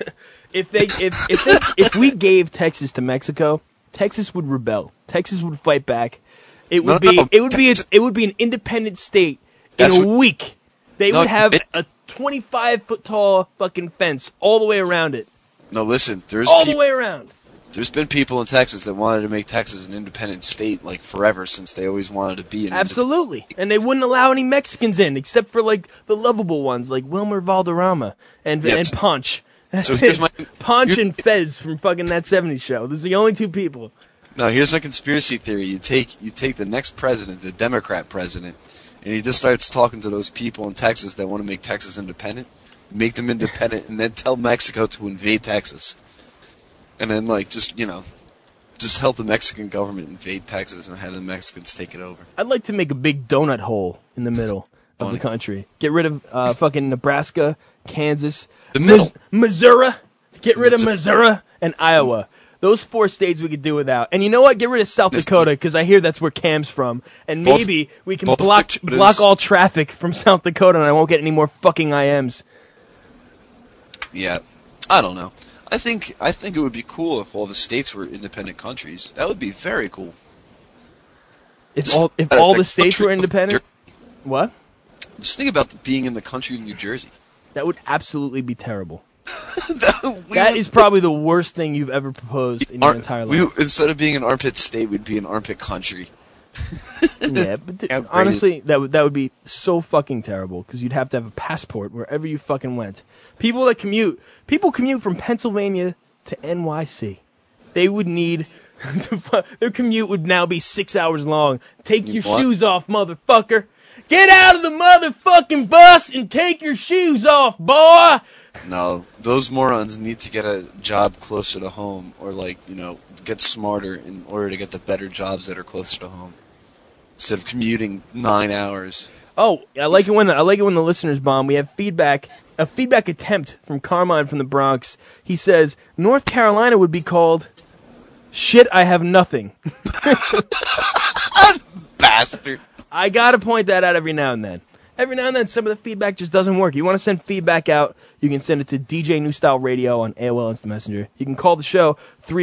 If we gave Texas to Mexico, Texas would rebel. Texas would fight back. It would be an independent state in a week. They would have a 25-foot tall fucking fence all the way around it. No, listen, the way around. There's been people in Texas that wanted to make Texas an independent state like forever, since they always wanted to be an Absolutely. And they wouldn't allow any Mexicans in except for like the lovable ones like Wilmer Valderrama and Ponch. That's it. Ponch and Fez from fucking That 70s Show. Those are the only two people. No, here's my conspiracy theory. You take the next president, the Democrat president, and he just starts talking to those people in Texas that want to make Texas independent, make them independent, and then tell Mexico to invade Texas. And then, like, just help the Mexican government invade Texas and have the Mexicans take it over. I'd like to make a big donut hole in the middle of the country. Get rid of fucking Nebraska, Kansas, Missouri. Get rid of Missouri and Iowa. Those 4 states we could do without. And you know what? Get rid of South Dakota, because I hear that's where Cam's from. And maybe we can block all traffic from South Dakota, and I won't get any more fucking IMs. Yeah. I don't know. I think it would be cool if all the states were independent countries. That would be very cool. If all the states were independent? What? Just think about being in the country of New Jersey. That would absolutely be terrible. That is probably the worst thing you've ever proposed in your entire life. Instead of being an armpit state, we'd be an armpit country. Yeah, but honestly, that would be so fucking terrible, because you'd have to have a passport wherever you fucking went. People commute from Pennsylvania to NYC. They would need their commute would now be 6 hours long. Take your shoes off, motherfucker. Get out of the motherfucking bus and take your shoes off, boy! No, those morons need to get a job closer to home, or get smarter in order to get the better jobs that are closer to home, instead of commuting 9 hours. Oh, I like it when the listeners bomb. We have a feedback attempt from Carmine from the Bronx. He says North Carolina would be called "Shit, I Have Nothing." Bastard. I gotta point that out every now and then. Every now and then, some of the feedback just doesn't work. You want to send feedback out, you can send it to DJ New Style Radio on AOL Instant Messenger. You can call the show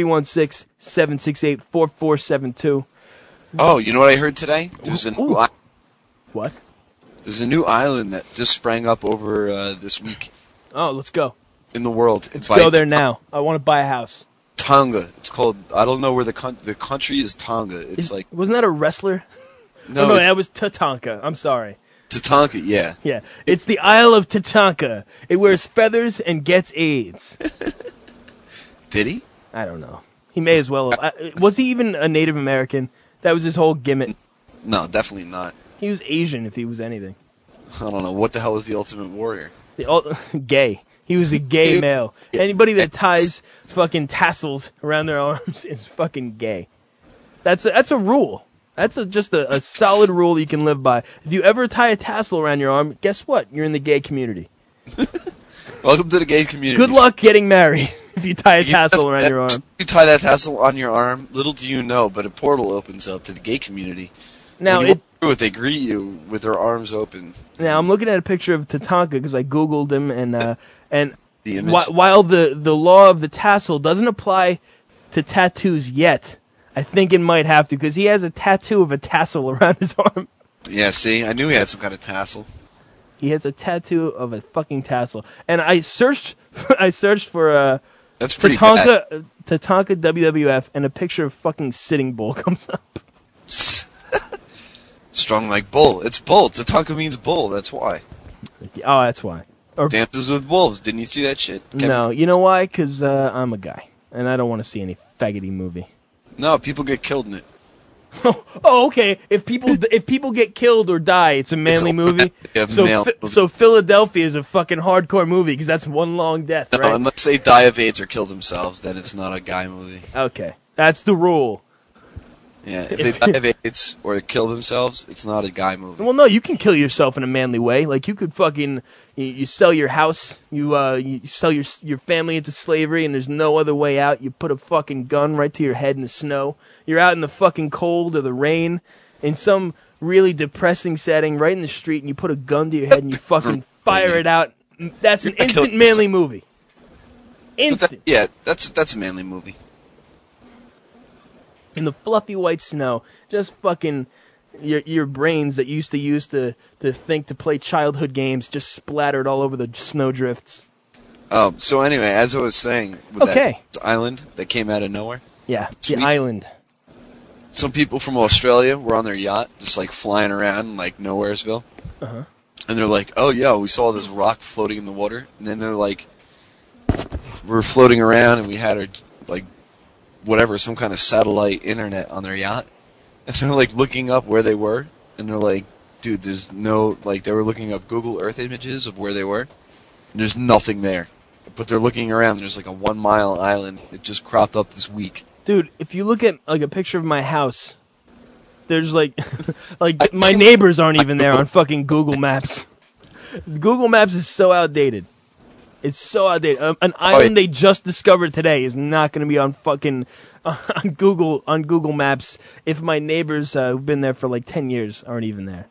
316-768-4472. Oh, you know what I heard today? There's What? There's a new island that just sprang up over this week. Oh, let's go. In the world. Let's go there now. I want to buy a house. Tonga. It's called, I don't know where the country is Tonga. It's Wasn't that a wrestler? No, that was Tatanka. I'm sorry. Tatanka, yeah. Yeah. It's the Isle of Tatanka. It wears feathers and gets AIDS. Did he? I don't know. He may as well have. Was he even a Native American? That was his whole gimmick. No, definitely not. He was Asian if he was anything. I don't know. What the hell is the Ultimate Warrior? Gay. He was a gay male. Anybody that ties fucking tassels around their arms is fucking gay. That's a rule. That's just a solid rule you can live by. If you ever tie a tassel around your arm, guess what? You're in the gay community. Welcome to the gay community. Good luck getting married if you tie a tassel around your arm. You tie that tassel on your arm, little do you know, but a portal opens up to the gay community. Now they greet you with their arms open. Now I'm looking at a picture of Tatanka because I googled him, and the image. While the law of the tassel doesn't apply to tattoos yet, I think it might have to, because he has a tattoo of a tassel around his arm. Yeah, see? I knew he had some kind of tassel. He has a tattoo of a fucking tassel. And I searched for That's pretty Tatanka WWF, and a picture of fucking Sitting Bull comes up. Strong like bull. It's bull. Tatanka means bull, that's why. Oh, that's why. Or Dances with Wolves. Didn't you see that shit? No, you know why? Because I'm a guy, and I don't want to see any faggoty movie. No, people get killed in it. Oh, okay. If people get killed or die, it's a manly movie. So Philadelphia is a fucking hardcore movie because that's one long death, right? No, unless they die of AIDS or kill themselves, then it's not a guy movie. Okay, that's the rule. Yeah, if they die of AIDS or kill themselves, it's not a guy movie. Well, no, you can kill yourself in a manly way. Like you could fucking you sell your house, you sell your family into slavery, and there's no other way out. You put a fucking gun right to your head in the snow. You're out in the fucking cold or the rain, in some really depressing setting, right in the street, and you put a gun to your head and you fucking fire it out. That's an instant manly movie. Instant. That's a manly movie. In the fluffy white snow, just fucking your brains that you used to use to think to play childhood games just splattered all over the snow drifts. Oh, so anyway, as I was saying, with that island that came out of nowhere. Yeah, the island. Some people from Australia were on their yacht, just like flying around like Nowheresville. Uh-huh. And they're like, oh yeah, we saw this rock floating in the water. And then they're like, we're floating around and we had our, like, whatever, some kind of satellite internet on their yacht. And they're like looking up where they were. And they're like, dude, there's no, like, they were looking up Google Earth images of where they were. And there's nothing there. But they're looking around, there's like a 1 mile island. It just cropped up this week. Dude, if you look at like a picture of my house, there's like, my neighbors aren't even there on fucking Google Maps. Google Maps is so outdated. It's so outdated. An island they just discovered today is not going to be on fucking on Google Maps if my neighbors who've been there for like 10 years aren't even there.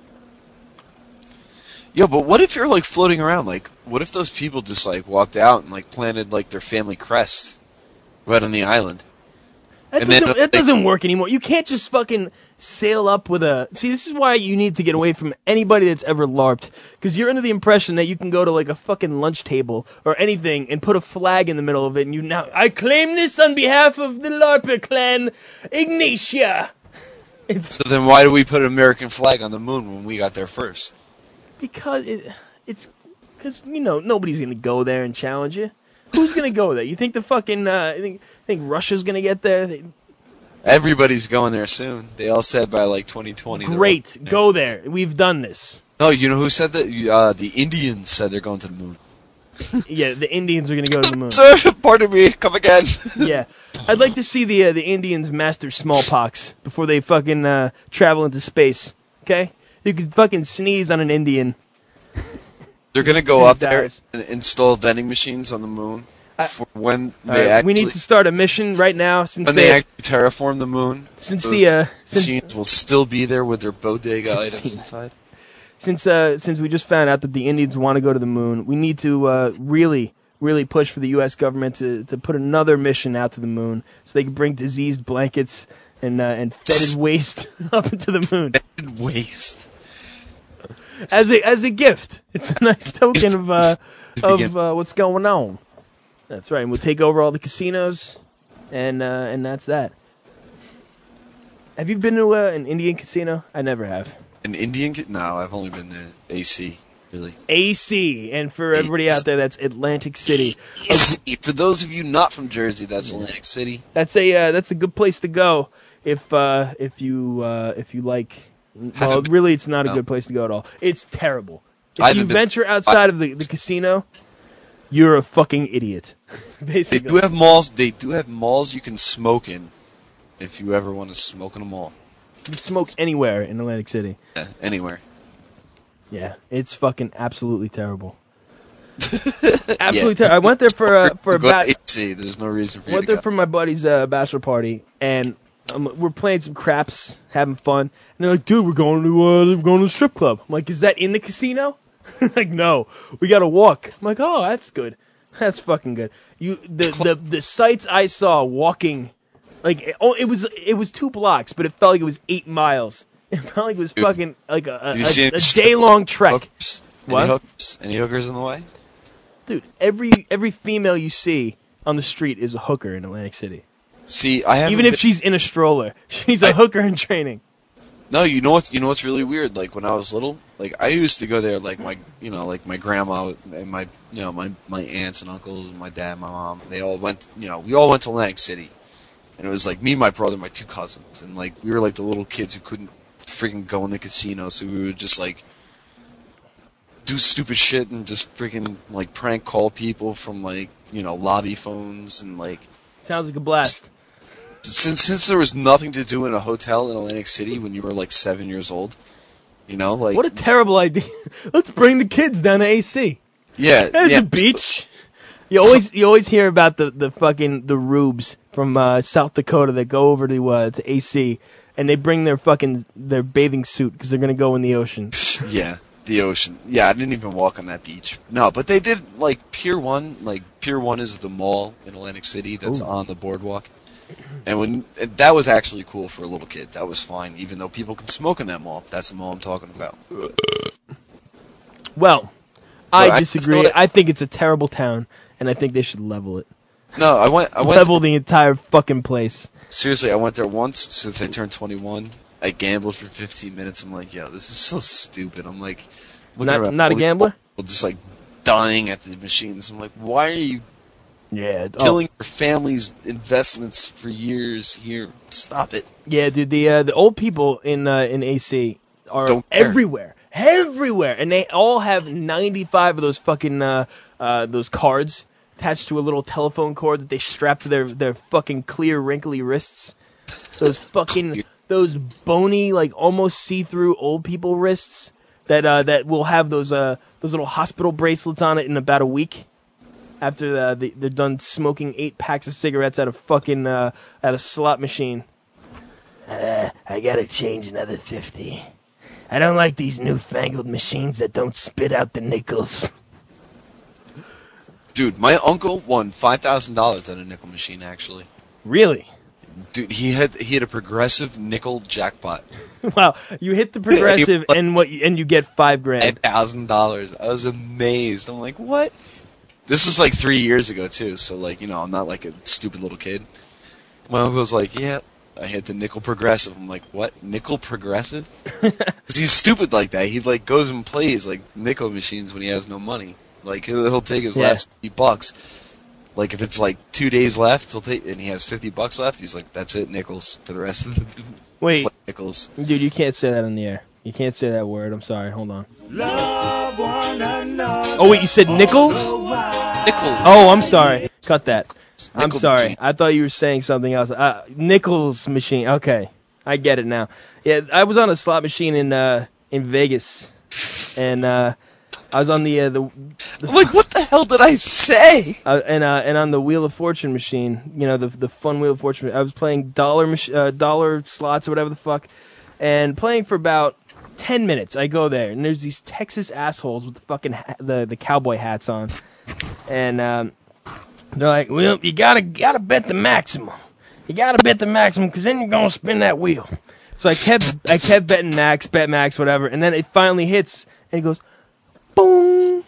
Yo, but what if you're like floating around? Like, what if those people just like walked out and like planted like their family crest right on the island? That doesn't work anymore. You can't just fucking sail up with a... See, this is why you need to get away from anybody that's ever LARPed. Because you're under the impression that you can go to like a fucking lunch table or anything and put a flag in the middle of it and you now... I claim this on behalf of the LARPer clan, Ignatia! So then why do we put an American flag on the moon when we got there first? Because it's... Because, you know, nobody's going to go there and challenge you. Who's gonna go there? You think the fucking think Russia's gonna get there? Everybody's going there soon. They all said by like 2020. Great, go there. We've done this. No, you know who said that? The Indians said they're going to the moon. Yeah, the Indians are going to go to the moon. Sir, pardon me, come again. Yeah, I'd like to see the Indians master smallpox before they fucking travel into space. Okay, you could fucking sneeze on an Indian. They're going to go up there and install vending machines on the moon for when they actually. We need to start a mission right now since when they actually terraform the moon. Since machines will still be there with their bodega items inside. Since we just found out that the Indians want to go to the moon, we need to really push for the U.S. government to put another mission out to the moon so they can bring diseased blankets and fetid waste up into the moon. Fetid waste. As a gift, it's a nice token of what's going on. That's right. And we'll take over all the casinos, and that's that. Have you been to an Indian casino? I never have. An Indian? No, I've only been to AC, really. AC, and for everybody out there, that's Atlantic City. AC. For those of you not from Jersey, that's Atlantic City. That's a good place to go if you like. Well, really, it's not a good place to go at all. It's terrible. If you venture outside of the casino, you're a fucking idiot. Basically, they do have malls. They do have malls you can smoke in, if you ever want to smoke in a mall. You can smoke anywhere in Atlantic City. Yeah, anywhere. Yeah, it's fucking absolutely terrible. Absolutely terrible. I went there for about. AC. There's no reason for you to went there for my buddy's bachelor party, and we're playing some craps, having fun. And they're like, "Dude, we're going to the strip club." I'm like, "Is that in the casino?" Like, "No, we got to walk." I'm like, "Oh, that's good. That's fucking good." The sights I saw walking. Like, it was 2 blocks, but it felt like it was 8 miles. It felt like it was fucking like a day-long trek. Hookers? What? Any hookers in the way? Dude, every female you see on the street is a hooker in Atlantic City. See, I haven't even if she's in a stroller, she's a hooker in training. No, you know what's really weird? Like when I was little, like I used to go there, like my grandma and my aunts and uncles and my dad, and my mom. They all went, we all went to Atlantic City. And it was like me, my brother, my 2 cousins, and like we were like the little kids who couldn't freaking go in the casino, so we would just like do stupid shit and just freaking like prank call people from like lobby phones and like. Sounds like a blast. Since there was nothing to do in a hotel in Atlantic City when you were like 7 years old, like what a terrible idea. Let's bring the kids down to AC. Yeah, there's a beach. You always hear about the fucking rubes from South Dakota that go over to AC and they bring their bathing suit because they're gonna go in the ocean. Yeah, the ocean. Yeah, I didn't even walk on that beach. No, but they did like Pier 1. Like Pier 1 is the mall in Atlantic City that's on the boardwalk, and that was actually cool for a little kid. That was fine, even though people can smoke in that mall. That's the mall I'm talking about. Well, I disagree. I think it's a terrible town. And I think they should level it. No, I went level the entire fucking place. Seriously, I went there once since I turned 21. I gambled for 15 minutes. I'm like, yo, this is so stupid. I'm like, not a gambler? Just like dying at the machines. I'm like, why are you killing your family's investments for years here? Stop it. Yeah, dude, the old people in AC are everywhere. Everywhere. And they all have 95 of those fucking those cards attached to a little telephone cord that they strap to their fucking clear, wrinkly wrists. Those bony, like almost see-through old people wrists that will have those little hospital bracelets on it in about a week after they're done smoking 8 packs of cigarettes at a slot machine. I gotta change another 50. I don't like these newfangled machines that don't spit out the nickels. Dude, my uncle won $5,000 at a nickel machine, actually. Really? Dude, he had a progressive nickel jackpot. Wow, you hit the progressive and you get $5,000. $5,000. I was amazed. I'm like, what? This was like 3 years ago too, so like I'm not like a stupid little kid. My uncle was like, yeah, I hit the nickel progressive. I'm like, what? Nickel progressive? 'Cause he's stupid like that. He like goes and plays like nickel machines when he has no money. Like he'll take his last $50. Like if it's like 2 days left, he'll take, and he has $50 left. He's like, that's it, nickels for the rest of the Wait, nickels. Dude, you can't say that in the air. You can't say that word. I'm sorry. Hold on. Oh wait, you said nickels? Nickels. Oh, I'm sorry. Cut that. I'm Nickel sorry. machine. I thought you were saying something else. Nickels machine. Okay, I get it now. Yeah, I was on a slot machine in Vegas, and I was on the like, what the hell did I say? and on the Wheel of Fortune machine. You know, the fun Wheel of Fortune. I was playing dollar slots or whatever the fuck, and playing for about 10 minutes. I go there, and there's these Texas assholes with the fucking the cowboy hats on, and they're like, "Well, you gotta bet the maximum. You gotta bet the maximum, because then you're gonna spin that wheel." So I kept betting bet max, whatever, and then it finally hits, and it goes, boom,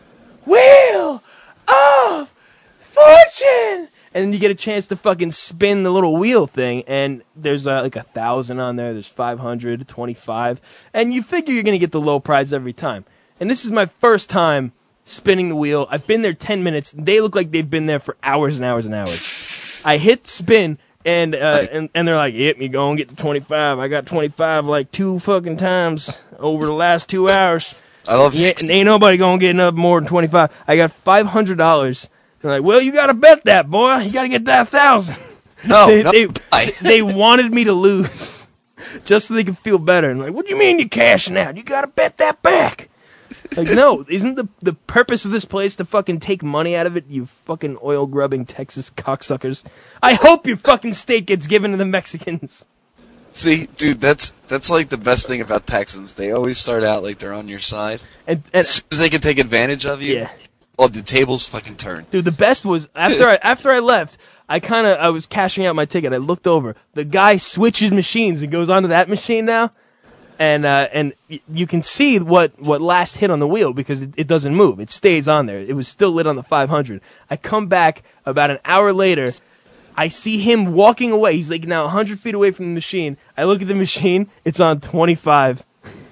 Wheel of Fortune. And then you get a chance to fucking spin the little wheel thing, and there's like 1,000 on there, there's 500, 25, and you figure you're going to get the low prize every time. And this is my first time spinning the wheel. I've been there 10 minutes. They look like they've been there for hours and hours and hours. I hit spin, and they're like, yep, you go and get the 25. I got 25 like 2 fucking times over the last 2 hours. I love it. Ain't nobody going to get enough more than 25. I got $500. They're like, well, you got to bet that, boy. You got to get that 1,000. No, they wanted me to lose just so they could feel better. And like, what do you mean you're cashing out? You got to bet that back. Like, no, isn't the purpose of this place to fucking take money out of it, you fucking oil-grubbing Texas cocksuckers? I hope your fucking state gets given to the Mexicans. See, dude, that's like the best thing about Texans. They always start out like they're on your side. And as soon as they can take advantage of you, yeah. Oh, the tables fucking turn. Dude, the best was after I left, I was cashing out my ticket. I looked over. The guy switches machines and goes onto that machine now, and you can see what last hit on the wheel because it doesn't move. It stays on there. It was still lit on the 500. I come back about an hour later. I see him walking away. He's like now 100 feet away from the machine. I look at the machine. It's on 25.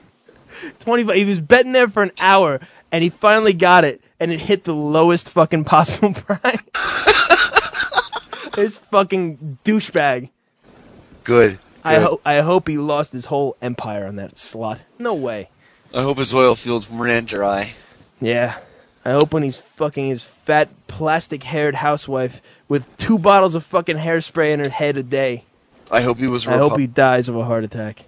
25. He was betting there for an hour, and he finally got it. And it hit the lowest fucking possible price. This fucking douchebag. Good. I hope he lost his whole empire on that slot. No way. I hope his oil fields ran dry. Yeah. I hope when he's fucking his fat, plastic-haired housewife with 2 bottles of fucking hairspray in her head a day. I hope he was. I hope he dies of a heart attack.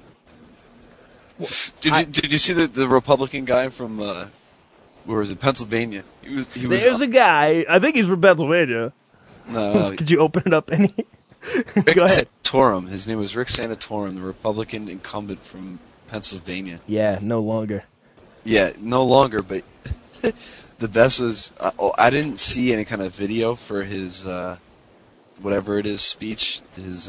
Did you see the Republican guy from? Where was it? Pennsylvania. He was. There's a guy. I think he's from Pennsylvania. No. Could you open it up any? Rick Go ahead. Santorum. His name was Rick Santorum, the Republican incumbent from Pennsylvania. Yeah, no longer. Yeah, no longer. But the best was I didn't see any kind of video for his whatever it is speech. His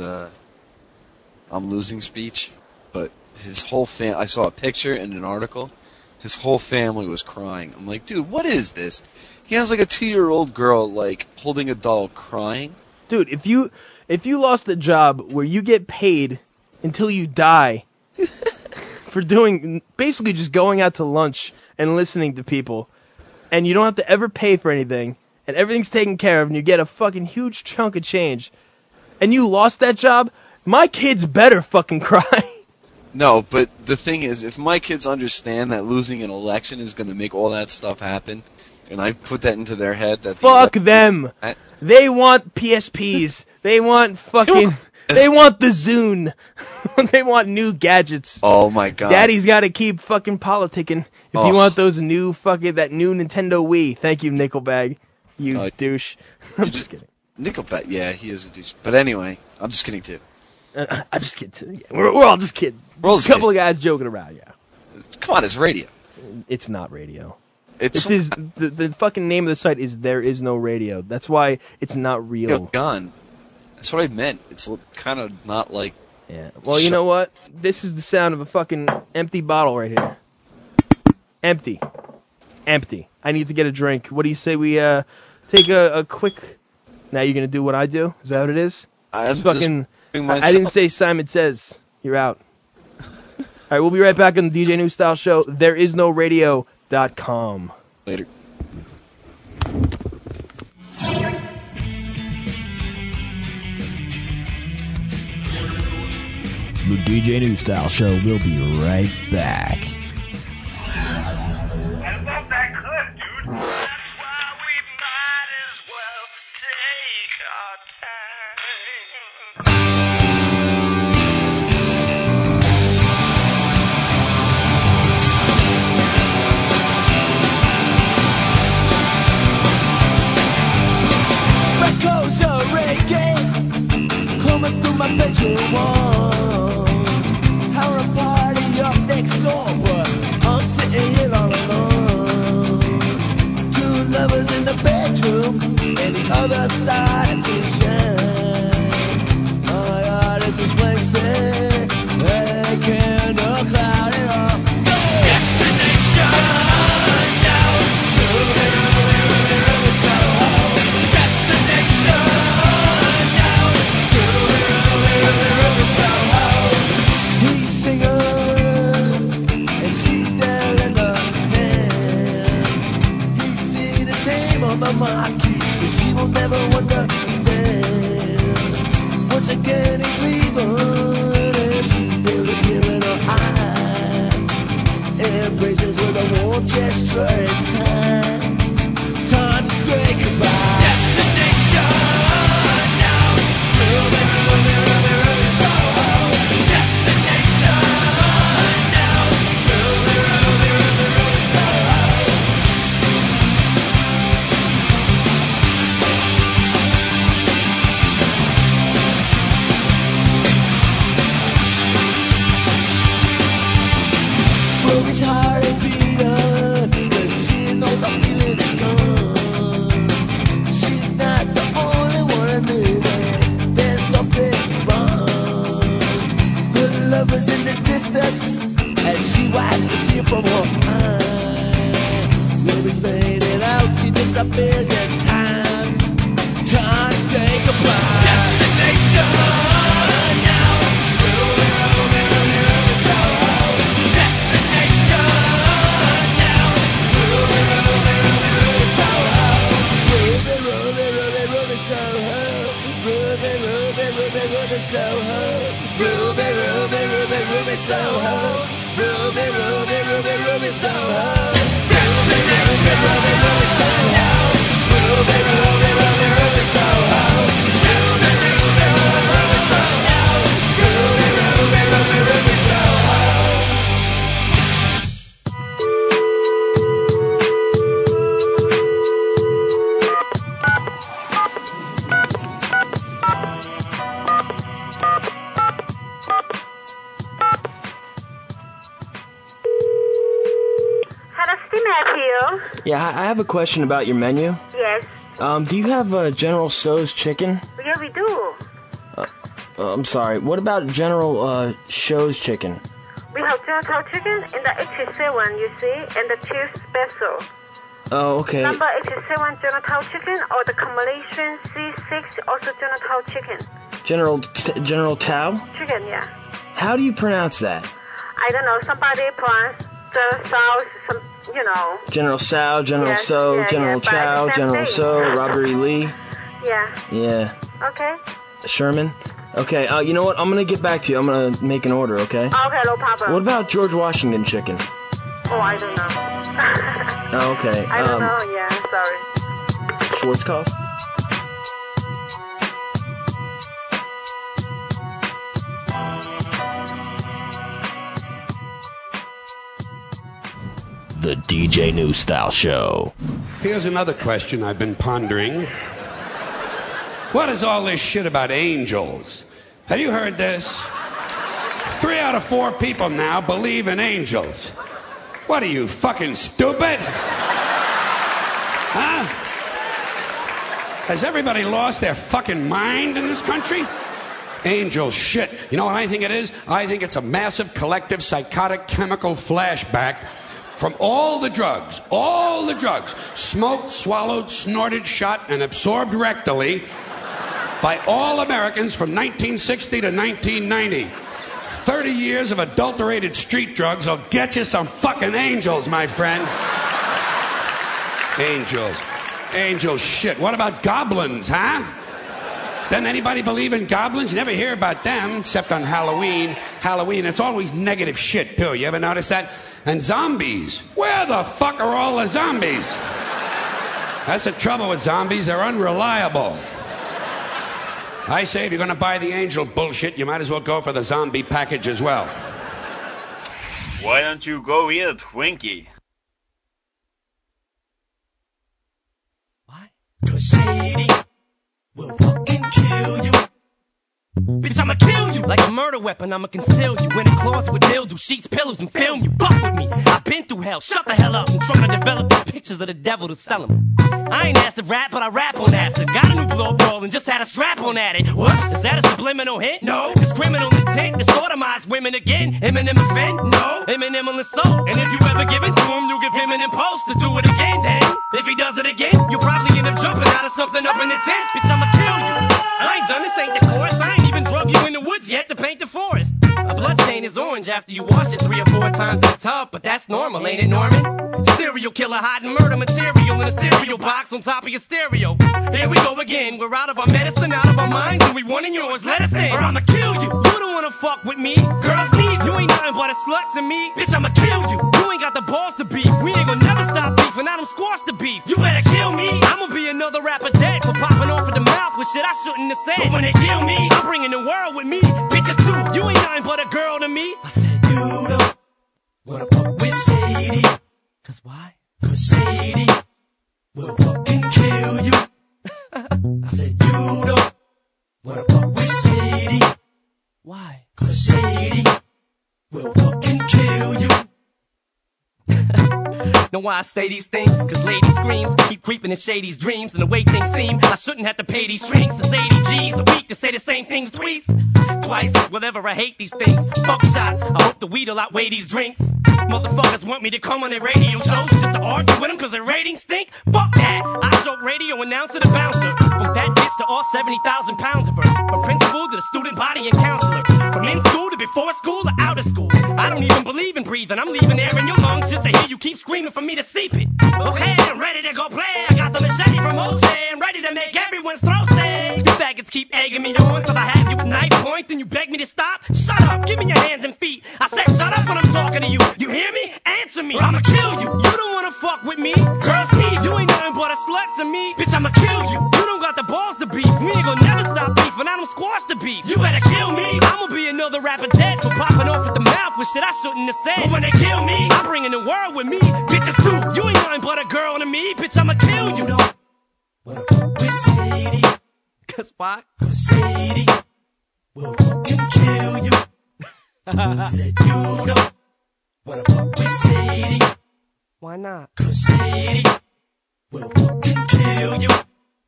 I'm losing speech, but his whole I saw a picture and an article. His whole family was crying. I'm like, dude, what is this? He has like a 2-year-old girl like holding a doll crying. Dude, if you lost a job where you get paid until you die for doing basically just going out to lunch and listening to people, and you don't have to ever pay for anything, and everything's taken care of, and you get a fucking huge chunk of change, and you lost that job, my kids better fucking cry. No, but the thing is, if my kids understand that losing an election is going to make all that stuff happen, and I put that into their head that... Fuck them! They want PSPs. They want fucking... They want the Zune. They want new gadgets. Oh my god. Daddy's got to keep fucking politicking. If you want those new fucking... That new Nintendo Wii. Thank you, Nickelbag. You douche. I'm just kidding. Nickelback, yeah, he is a douche. But anyway, I'm just kidding too. I'm just kidding too. Yeah, we're all just kidding. We're all just a couple of guys joking around, yeah. Come on, it's radio. It's not radio. It's the fucking name of the site is There Is No Radio. That's why it's not real. Gone. That's what I meant. It's kind of not like... Yeah. Well, you know what? This is the sound of a fucking empty bottle right here. Empty. Empty. I need to get a drink. What do you say we take a quick... Now you're going to do what I do? Is that what it is? I didn't say Simon Says. You're out. All right, we'll be right back on the DJ New Style Show. ThereIsNoRadio.com. Later. The DJ New Style Show will be right back. Echoes of reggae coming through my bedroom wall. Having a party up next door, but I'm sitting here all alone. Two lovers in the bedroom, and the other started to shine. Oh my God, it's this blank stare, and candle clouded up. Destination now. He's singing, and she's there in the hand. He's seen his name on the marquee, but she will never understand. Once again he's leaving, and she's there with a tear in her eye. Embraces with a warm gesture, it's time to say goodbye. Destination now. Ruby, Ruby, Ruby, Ruby, Soho. Destination now. Ruby, Ruby, Ruby, Ruby, Soho. Ruby's heart is beating, 'cause she knows I'm feeling is gone. She's not the only one admitting there's something wrong. Her lover's in the distance as she wipes the tear from her eye. Ruby's fading out, she disappears, it's time to say goodbye. Destination now. Ruby, Ruby, Ruby, Ruby, Soho. Destination now. Ruby, Ruby, Ruby, Ruby, Soho. Ruby, Ruby, Ruby, Ruby, Soho. Ruby, Ruby, Ruby, Ruby, Soho. Ruby, Ruby, Ruby, Ruby, Soho. Ruby, Ruby, Ruby, Ruby, Soho. Ruby, Ruby, Ruby, Ruby, Soho. Ruby, Ruby, Ruby, Ruby, Soho. Ruby, Ruby, Ruby, Ruby, Soho. Ruby, Ruby, Ruby, Ruby, Soho. Hello, Steve Matthew. Yeah, I have a question about your menu. Yes. Do you have General Tso's chicken? Yeah, we do. I'm sorry. What about General Sho's chicken? We have General chicken in the 87, you see, and the cheese special. Oh, okay. Number 87 General chicken or the combination C6 also General chicken. General Tao? Chicken, yeah. How do you pronounce that? I don't know. Somebody pronounce the South, some, you know. General Tso, General Yes, So, yeah, General yeah, Chow, but the same General thing. So, Robert E. Lee. Yeah. Yeah. Okay. Sherman. Okay, you know what? I'm gonna get back to you. I'm gonna make an order, okay? Okay, no problem. What about George Washington chicken? Oh, I don't know. Oh, okay. I don't know, yeah, sorry. Schwarzkopf? The DJ New Style Show. Here's another question I've been pondering. What is all this shit about angels? Have you heard this? 3 out of 4 people now believe in angels. What are you, fucking stupid? Huh? Has everybody lost their fucking mind in this country? Angel shit. You know what I think it is? I think it's a massive collective psychotic chemical flashback from all the drugs, smoked, swallowed, snorted, shot, and absorbed rectally by all Americans from 1960 to 1990. 30 years of adulterated street drugs will get you some fucking angels, my friend. Angels. Angel shit. What about goblins, huh? Doesn't anybody believe in goblins? You never hear about them, except on Halloween. Halloween. It's always negative shit, too. You ever notice that? And zombies. Where the fuck are all the zombies? That's the trouble with zombies. They're unreliable. I say if you're going to buy the angel bullshit, you might as well go for the zombie package as well. Why don't you go eat a Twinkie? Why? 'Cause Shady will fucking kill you. Bitch, I'ma kill you like a murder weapon. I'ma conceal you in a closet with mildew, sheets, pillows, and film you. Fuck with me. I've been through hell. Shut the hell up. I'm trying to develop these pictures of the devil to sell them. I ain't asked to rap, but I rap on acid. Got a new blow roll and just had a strap on at it. Whoops, is that a subliminal hint? No. Cause criminal intent to sodomize women again. Eminem offend? No. Eminem will insult. And if you ever give it to him, you'll give him an impulse to do it again. Then, if he does it again, you'll probably end up jumping out of something up in the tent. Bitch, I'ma kill you. I ain't done this, ain't the chorus. I ain't even drug you in the woods yet to paint the forest. A bloodstain is orange after you wash it 3 or 4 times in the tub, but that's normal, ain't it, Norman? Serial killer hiding murder material in a cereal box on top of your stereo. Here we go again. We're out of our medicine, out of our minds, and we wanting yours. Let us in, or I'ma kill you. You don't wanna fuck with me. Girls leave. You ain't nothing but a slut to me. Bitch, I'ma kill you. You ain't got the balls to beef. We ain't gonna never stop beefing. I don't squash the beef. You better kill me. I'ma be another rapper dead for popping off at the mouth with shit I shouldn't have said. But when they kill me, I'm bringing the world with me. Bitches too. You ain't nothing but a girl to me. I said you don't wanna fuck with Shady. Cause why? Cause Shady will fucking kill you. I said you don't wanna fuck with Shady. Why? Cause Shady will fucking kill you. Know why I say these things? Cause lady screams keep creeping in Shady's dreams. And the way things seem, I shouldn't have to pay these shrinks. It's 80 G's a week to say the same things twice. Whatever, I hate these things. Fuck shots, I hope the weed'll outweigh these drinks. Motherfuckers want me to come on their radio shows just to argue with them cause their ratings stink. Fuck that, I show radio announcer to bouncer. From that bitch to all 70,000 pounds of her. From principal to the student body and counselor. From in school to before school or out of school. I don't even believe in breathing. I'm leaving air in your lungs just to hear you keep screaming for me to seep it. Okay, I'm ready to go play. I got the machete from OJ. I'm ready to make everyone's throat sing. You faggots keep egging me on till I have you at knife point. Then you beg me to stop. Shut up, give me your hands and feet. I said shut up when I'm talking to you. You hear me? Answer me, or I'ma kill you. You don't wanna fuck with me. Girls leave. You ain't nothing but a slut to me. Bitch, I'ma kill you. You don't got the balls to beef. We ain't gonna never stop beefing. I don't squash the beef. You better kill me. I'ma be another rapper dead for popping off at the mouth with shit I shouldn't have said. But when they kill me, I'm bringing the world with me. Bitches too. You ain't nothing but a girl to me. Bitch, I'ma kill you. You don't wanna fuck with Shady. Cause why? Cause Shady will fucking kill you. Said you don't wanna fuck with Shady. Why not? Cause Shady will fucking kill you.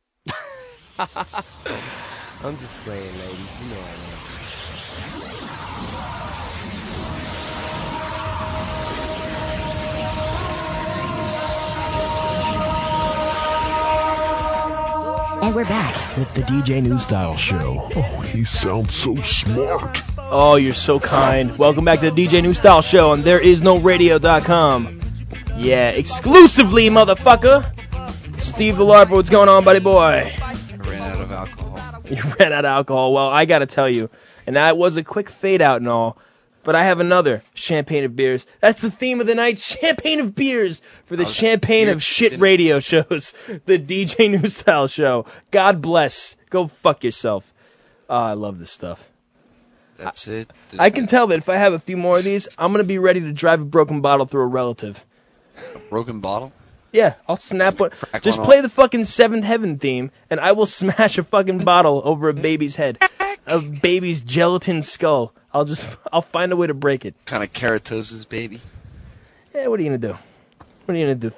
I'm just playing, ladies. You know I am. And we're back with the DJ New Style Show. Oh, he sounds so smart. Oh, you're so kind. Welcome back to the DJ New Style Show on ThereIsNoRadio.com. Yeah, exclusively, motherfucker. Steve the LARPer, what's going on, buddy boy? I ran out of alcohol. You ran out of alcohol. Well, I gotta tell you, and that was a quick fade out and all, but I have another champagne of beers. That's the theme of the night, champagne of beers for the champagne of shit radio shows, the DJ New Style Show. God bless. Go fuck yourself. Oh, I love this stuff. That's it. I can tell that if I have a few more of these, I'm going to be ready to drive a broken bottle through a relative. A broken bottle? Yeah, I'll snap one. Just play the fucking Seventh Heaven theme, and I will smash a fucking bottle over a baby's head. A baby's gelatin skull. I'll find a way to break it. Kind of keratosis, baby. Yeah, what are you going to do? What are you going to do?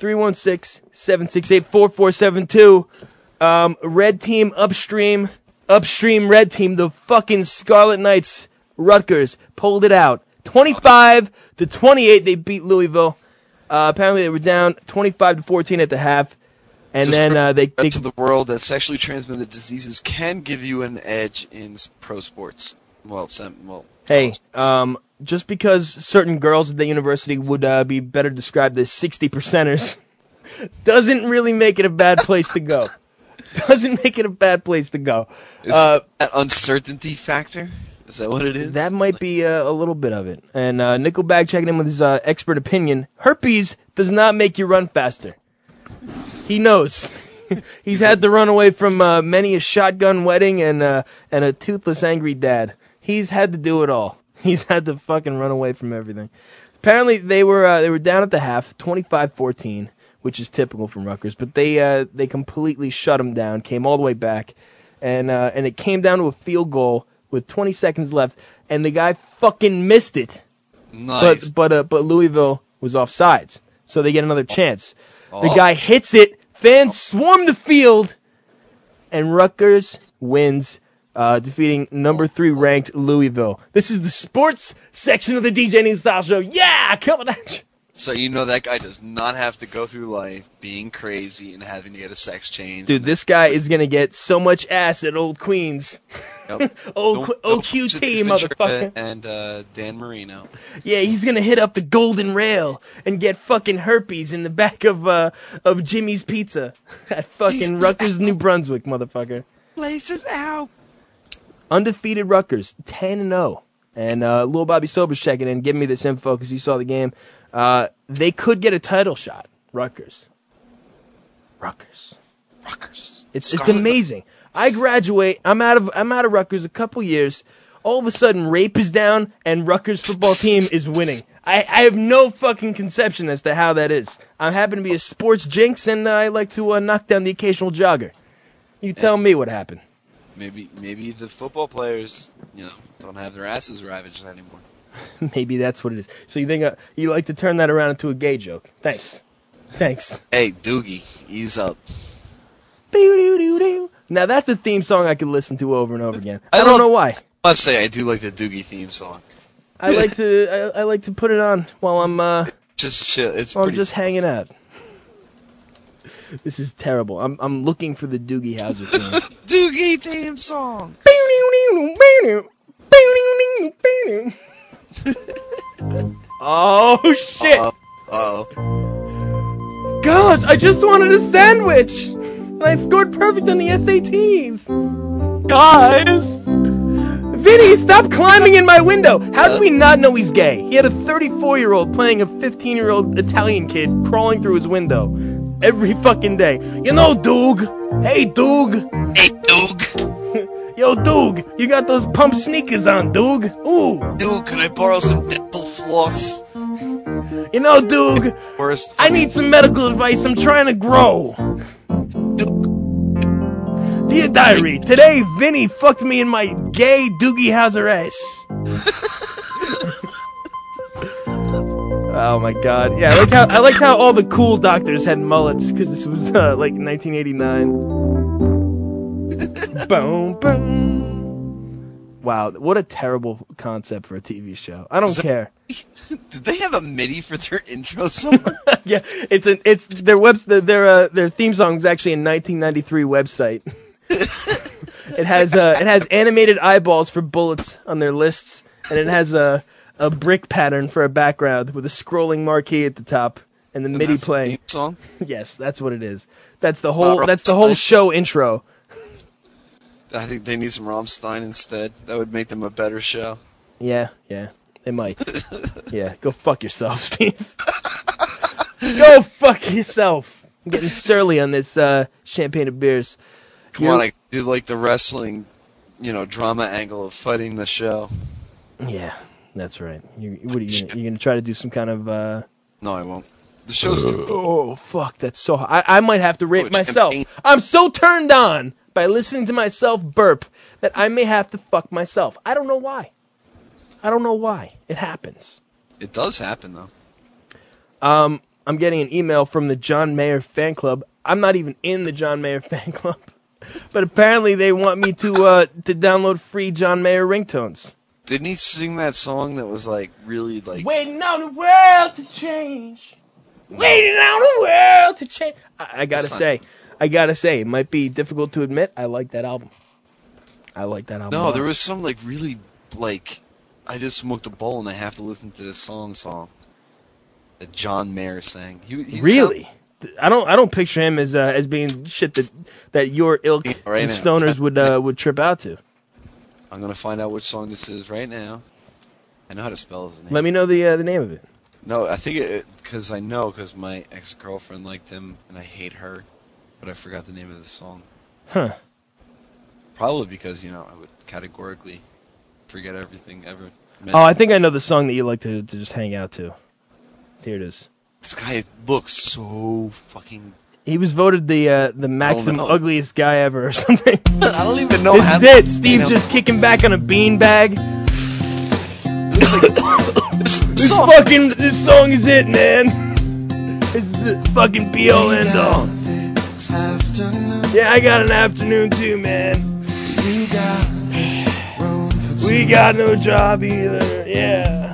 316-768-4472. Red team upstream. Upstream red team. The fucking Scarlet Knights. Rutgers pulled it out. 25-28, they beat Louisville. Apparently they were down 25-14 at the half. And Just then they to the world that sexually transmitted diseases can give you an edge in pro sports. Hey, just because certain girls at the university would be better described as 60%ers doesn't really make it a bad place to go. Doesn't make it a bad place to go. Is that uncertainty factor? Is that what it is? That might be a little bit of it. And Nickelback checking in with his expert opinion. Herpes does not make you run faster. He knows. He's had to run away from many a shotgun wedding and a toothless angry dad. He's had to do it all. He's had to fucking run away from everything. Apparently they were down at the half, 25-14, which is typical from Rutgers. But they completely shut them down, came all the way back, and it came down to a field goal with 20 seconds left, and the guy fucking missed it. Nice. But Louisville was offsides, so they get another chance. The guy hits it. Fans swarm the field, and Rutgers wins, defeating number 3 ranked Louisville. This is the sports section of the DJ News Style Show. Yeah, coming at you. So you know that guy does not have to go through life being crazy and having to get a sex change. Dude, this guy is going to get so much ass at Old Queens. Yep. OQT, motherfucker. And Dan Marino. Yeah, he's going to hit up the Golden Rail and get fucking herpes in the back of Jimmy's Pizza at fucking Rutgers, New Brunswick, motherfucker. Places out. Undefeated Rutgers, 10-0. And Lil Bobby Sober's checking in, giving me this info because he saw the game. They could get a title shot. Rutgers. It's amazing. I graduate. I'm out of Rutgers a couple years. All of a sudden, rape is down, and Rutgers football team is winning. I have no fucking conception as to how that is. I happen to be a sports jinx, and I like to knock down the occasional jogger. You tell me what happened. Maybe the football players, don't have their asses ravaged anymore. Maybe that's what it is. So you think you like to turn that around into a gay joke? Thanks. Hey, Doogie, ease up. Now that's a theme song I could listen to over and over again. I don't know why. I must say I do like the Doogie theme song. I like to put it on while I'm just chill. I'm just hanging out. This is terrible. I'm looking for the Doogie Howser theme. Doogie theme song. Oh shit! Uh-oh. Gosh, I just wanted a sandwich, and I scored perfect on the SATs. Guys, Vinny, stop climbing in my window. How do we not know he's gay? He had a 34-year-old playing a 15-year-old Italian kid crawling through his window every fucking day. You know, Doog. Hey, Doog. Hey, Doog. Yo, Doog, you got those pump sneakers on, Doog. Ooh. Doog, can I borrow some dental floss? You know, Doog, I need some medical advice. I'm trying to grow. Dear diary, today Vinny fucked me in my gay Doogie Howser ass. Oh my god. Yeah, I like how all the cool doctors had mullets, because this was like 1989. Boom, boom. Wow, what a terrible concept for a TV show. I don't care. Did they have a MIDI for their intro song? Yeah, it's their theme song is actually a 1993 website. It has animated eyeballs for bullets on their lists, and it has a brick pattern for a background with a scrolling marquee at the top and the MIDI playing. Song? Yes, that's what it is. That's the whole show intro. I think they need some Rammstein instead. That would make them a better show. Yeah, they might. Yeah, go fuck yourself, Steve. Go fuck yourself. I'm getting surly on this champagne of beers. Come on, I do like the wrestling, drama angle of fighting the show. Yeah, that's right. You're gonna try to do some kind of? No, I won't. The show's too cool. Oh fuck, that's so hot. I might have to rape myself. I'm so turned on by listening to myself burp that I may have to fuck myself. I don't know why. It happens. It does happen though. I'm getting an email from the John Mayer fan club. I'm not even in the John Mayer fan club, but apparently they want me to download free John Mayer ringtones. Didn't he sing that song that was really waiting on the world to change? Waiting on the world to change. I gotta say, it might be difficult to admit, I like that album. No, there was some really I just smoked a bowl and I have to listen to this song that John Mayer sang. He really? I don't picture him as being shit that your ilk and stoners would trip out to. I'm gonna find out which song this is right now. I know how to spell his name. Let me know the name of it. No, I think because my ex-girlfriend liked him, and I hate her, but I forgot the name of the song. Huh. Probably because, I would categorically forget everything ever. Oh, I think I know the song that you like to just hang out to. Here it is. This guy looks so fucking... He was voted the maximum ugliest guy ever or something. I don't even know how... This is it. Steve's just kicking back on a beanbag. This song is it, man. It's the fucking be-all end-all. Yeah, I got an afternoon too, man. We got no job either. Yeah.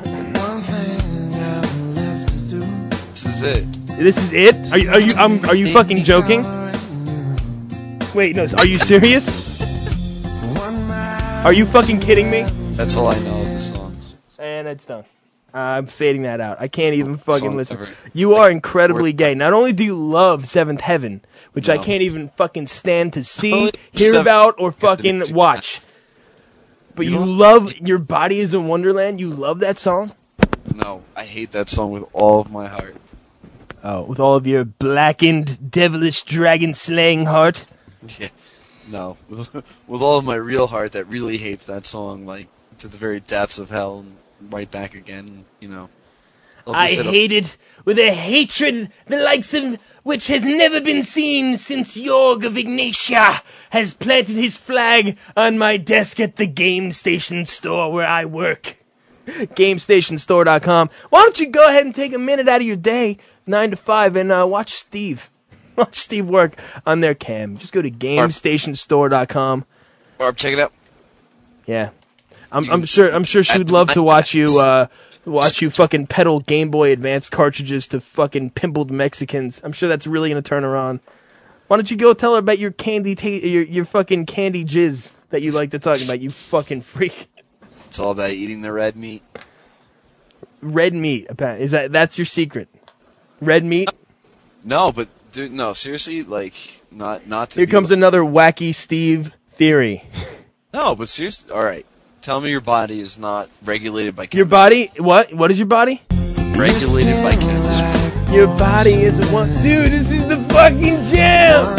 This is it. This is it? Are you fucking joking? Wait, no. Are you serious? Are you fucking kidding me? That's all I know of the song. And it's done. I'm fading that out. I can't even fucking listen. You are incredibly gay. Not only do you love Seventh Heaven, which I can't even fucking stand to see, hear about, or fucking watch, but you love Your Body is a Wonderland? You love that song? No, I hate that song with all of my heart. Oh, with all of your blackened, devilish, dragon-slaying heart? Yeah. No. With all of my real heart that really hates that song, like, to the very depths of hell and right back again, I hate it with a hatred the likes of which has never been seen since Jorg of Ignatia has planted his flag on my desk at the Game Station store where I work. GameStationStore.com. Why don't you go ahead and take a minute out of your day, 9 to 5, and watch Steve. Watch Steve work on their cam. Just go to GameStationStore.com. Barb, check it out. Yeah. I'm sure she would love to watch you fucking peddle Game Boy Advance cartridges to fucking pimpled Mexicans. I'm sure that's really gonna turn her on. Why don't you go tell her about your your fucking candy jizz that you like to talk about, you fucking freak. It's all about eating the red meat. Red meat, that's your secret? Red meat? No, but dude, no, seriously, like not to. Here comes another wacky Steve theory. No, but seriously, all right. Tell me your body is not regulated by chemistry. Your body? What? What is your body? Regulated by chemistry. Your body is one. Dude, this is the fucking jam!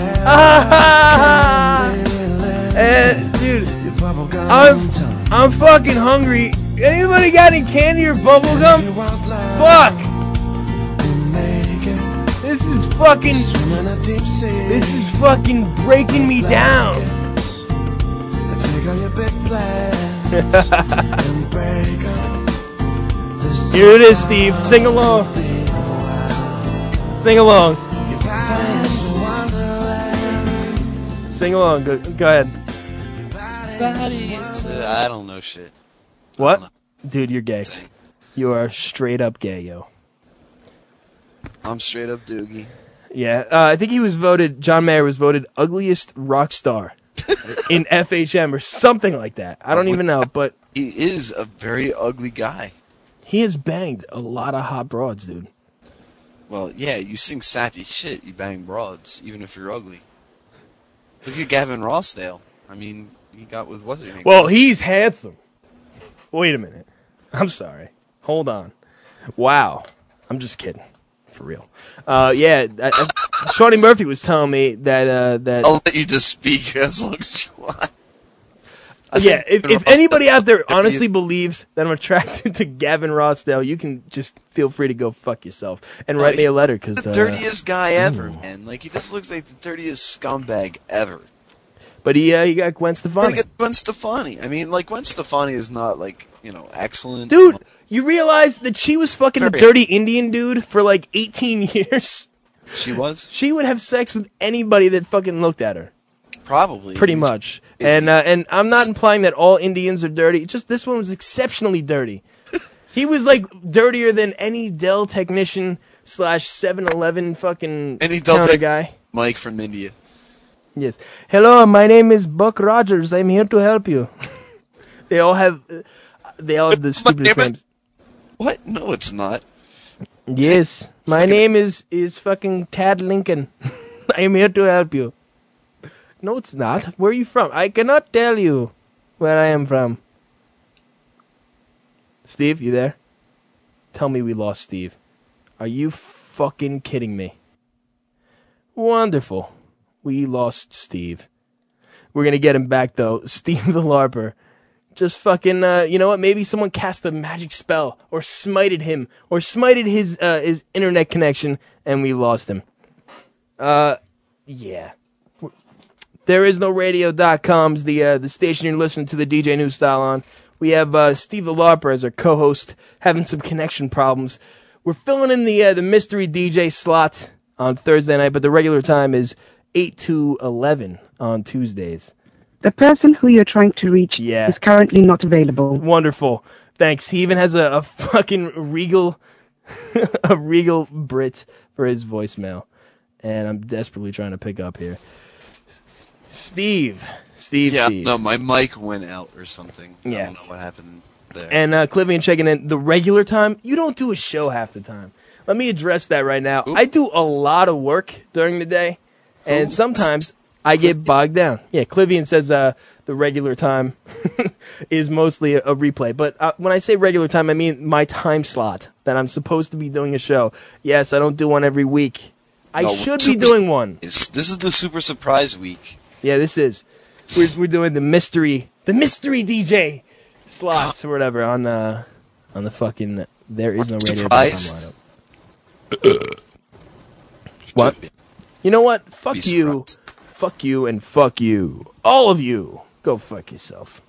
Dude, I'm fucking hungry. Anybody got any candy or bubble gum? Fuck! This is fucking breaking me down. Here it is, Steve. Sing along. Sing along. Sing along. Go ahead. I don't know shit. What? Dude, you're gay. You are straight up gay, yo. I'm straight up doogie. Yeah, I think John Mayer was voted ugliest rock star in FHM or something like that. I don't even know, but... He is a very ugly guy. He has banged a lot of hot broads, dude. Well, yeah, you sing sappy shit, you bang broads, even if you're ugly. Look at Gavin Rossdale. I mean, he got with what's his name? Well, he's handsome. Wait a minute. I'm sorry. Hold on. Wow. I'm just kidding. For real. Yeah, Shawnee Murphy was telling me that... I'll let you just speak as long as you want. Yeah, if anybody out there honestly believes that I'm attracted to Gavin Rossdale, you can just feel free to go fuck yourself and write me a letter. Cause, the dirtiest guy ever, man. Like, he just looks like the dirtiest scumbag ever. But he got Gwen Stefani. Gwen Stefani. I mean, like, Gwen Stefani is not, like, excellent. Dude, you realize that she was fucking a dirty Indian dude for, like, 18 years? She was? She would have sex with anybody that fucking looked at her. Probably. Pretty much. And I'm not implying that all Indians are dirty. Just this one was exceptionally dirty. He was, like, dirtier than any Dell technician / 7-Eleven fucking counter guy. Mike from India. Yes. Hello, my name is Buck Rogers. I'm here to help you. They all have the stupidest names. What? No, it's not. Yes. My name is fucking Tad Lincoln. I am here to help you. No, it's not. Where are you from? I cannot tell you. where I am from. Steve, you there? Tell me we lost Steve. Are you fucking kidding me? Wonderful. We lost Steve. We're gonna get him back, though. Steve the LARPer. Just fucking, you know what? Maybe someone cast a magic spell, or smited him, or smited his internet connection, and we lost him. Yeah. ThereIsNoRadio.com's the station you're listening to the DJ News Style on. We have Steve the LARPer as our co-host, having some connection problems. We're filling in the mystery DJ slot on Thursday night, but the regular time is 8 to 11 on Tuesdays. The person who you're trying to reach is currently not available. Wonderful. Thanks. He even has a fucking regal a regal Brit for his voicemail. And I'm desperately trying to pick up here. Steve. Yeah, no, my mic went out or something. I don't know what happened there. And Clivian checking in. The regular time, you don't do a show half the time. Let me address that right now. I do a lot of work during the day, and sometimes I get bogged down. Yeah, Clivian says the regular time is mostly a replay. But when I say regular time, I mean my time slot that I'm supposed to be doing a show. Yes, I don't do one every week. I should be doing one. This is the super surprise week. Yeah, this is. We're doing the mystery DJ slots or whatever on the fucking ThereIsNoRadio.com lineup. What? You know what? Fuck you. Fuck you and fuck you. All of you. Go fuck yourself.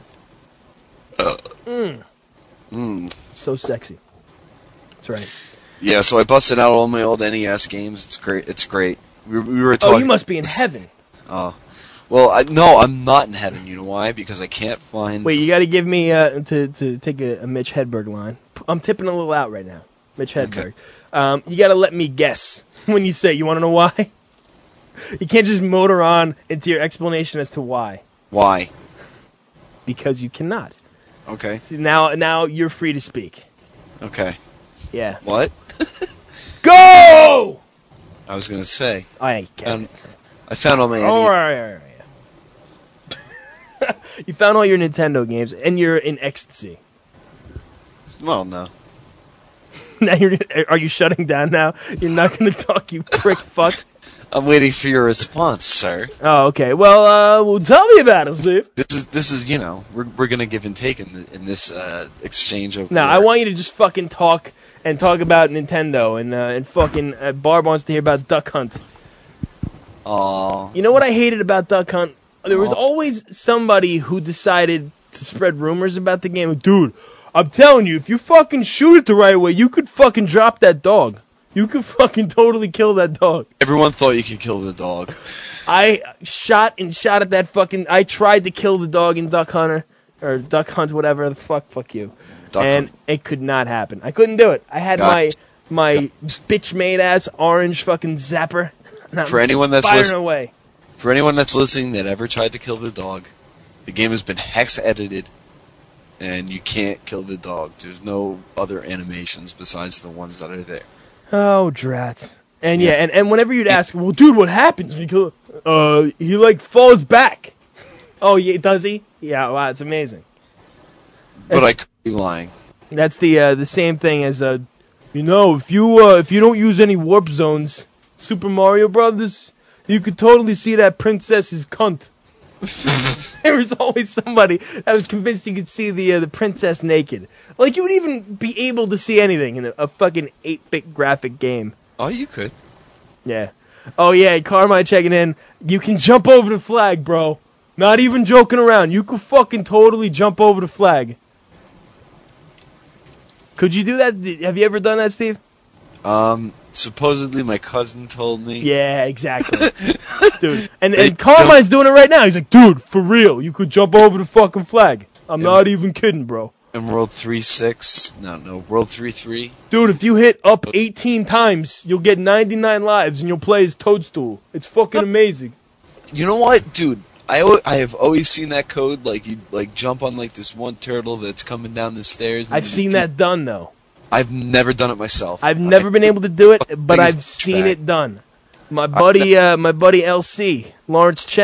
So sexy. That's right. Yeah, so I busted out all my old NES games. It's great. It's great. We were talking. Oh, you must be in heaven. Oh. Well, no, I'm not in heaven. You know why? Because I can't find... Wait, you got to give me, to take a Mitch Hedberg line. I'm tipping a little out right now. Mitch Hedberg. Okay. You got to let me guess when you say, you want to know why? You can't just motor on into your explanation as to why. Why? Because you cannot. Okay. See, now you're free to speak. Okay. Yeah. What? Go! I was going to say. I can't. I found all my... All right. You found all your Nintendo games, and you're in ecstasy. Well, no. Now are you shutting down now? You're not going to talk, you prick fuck? I'm waiting for your response, sir. Oh, okay. Well, tell me about it, Steve. This is you know, we're going to give and take in this exchange of... No, I want you to just fucking talk about Nintendo, and fucking Barb wants to hear about Duck Hunt. Aww. You know what I hated about Duck Hunt? There was always somebody who decided to spread rumors about the game. Dude, I'm telling you, if you fucking shoot it the right way, you could fucking drop that dog. You could fucking totally kill that dog. Everyone thought you could kill the dog. I shot at that fucking... I tried to kill the dog in Duck Hunter, or Duck Hunt, whatever the fuck you. It could not happen. I couldn't do it. I had my bitch-made ass orange fucking zapper. For anyone that's listening that ever tried to kill the dog, the game has been hex edited, and you can't kill the dog. There's no other animations besides the ones that are there. Oh, drat. And and whenever you'd ask, well, dude, what happens when you kill him? He like falls back. Oh, yeah, does he? Yeah, wow, it's amazing. But I could be lying. That's the same thing as if you don't use any warp zones, Super Mario Brothers, you could totally see that princess's cunt. There was always somebody that was convinced you could see the princess naked. Like, you would even be able to see anything in a fucking 8-bit graphic game. Oh, you could. Yeah. Oh, yeah, Carmine checking in. You can jump over the flag, bro. Not even joking around. You could fucking totally jump over the flag. Could you do that? Have you ever done that, Steve? Supposedly my cousin told me. Yeah, exactly. Dude. And Carmine's doing it right now. He's like, dude, for real, you could jump over the fucking flag. I'm not even kidding, bro. In World 3.6? No, World 3.3? Dude, if you hit up 18 times, you'll get 99 lives and you'll play as Toadstool. It's fucking amazing. You know what, dude? I have always seen that code, like, you like jump on like this one turtle that's coming down the stairs. I've seen that done, though. I've never done it myself. I've never been able to do it, but I've seen it done. My buddy LC, Lawrence Chang,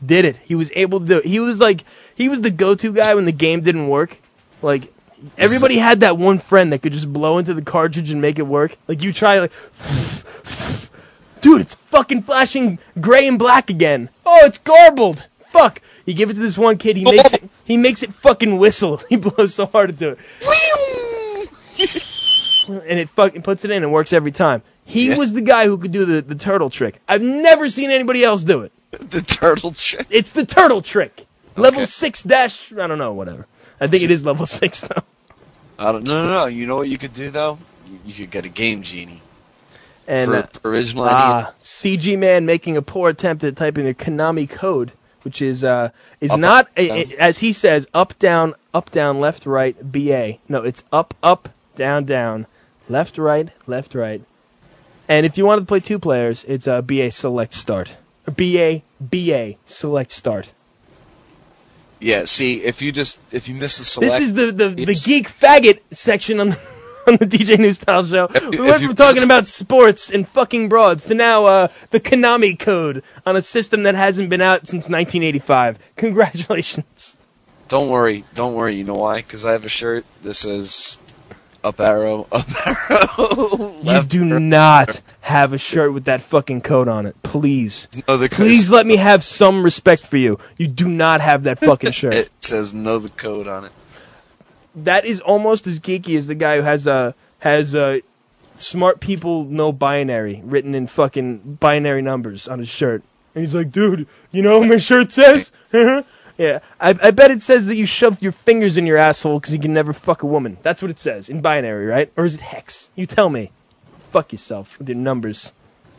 did it. He was able to do it. He was the go-to guy when the game didn't work. Like, everybody had that one friend that could just blow into the cartridge and make it work. Like, you try, like, dude, it's fucking flashing gray and black again. Oh, it's garbled. Fuck. You give it to this one kid, he makes it fucking whistle. He blows so hard into it. And it fucking puts it in and works every time. He was the guy who could do the turtle trick. I've never seen anybody else do it. The turtle trick? It's the turtle trick. Okay. Level 6 dash, I don't know, whatever. I think it is level 6, though. No. You know what you could do, though? You could get a Game Genie. And for original NES. CG Man making a poor attempt at typing the Konami code, which is not, as he says, up, down, left, right, BA. No, it's up, down, left, right. And if you wanted to play 2 players, it's BA select start. Or BA select start. Yeah, see, if you miss the select... This is the geek faggot section on the DJ New Style show. We went from talking about sports and fucking broads to now the Konami code on a system that hasn't been out since 1985. Congratulations. Don't worry. You know why? Because I have a shirt that says up arrow, left. You do not have a shirt with that fucking code on it. Please. No, Please let me have some respect for you. You do not have that fucking shirt. It says know the code on it. That is almost as geeky as the guy who has smart people know binary written in fucking binary numbers on his shirt. And he's like, dude, you know what my shirt says? Yeah, I bet it says that you shove your fingers in your asshole because you can never fuck a woman. That's what it says in binary, right? Or is it hex? You tell me. Fuck yourself with your numbers.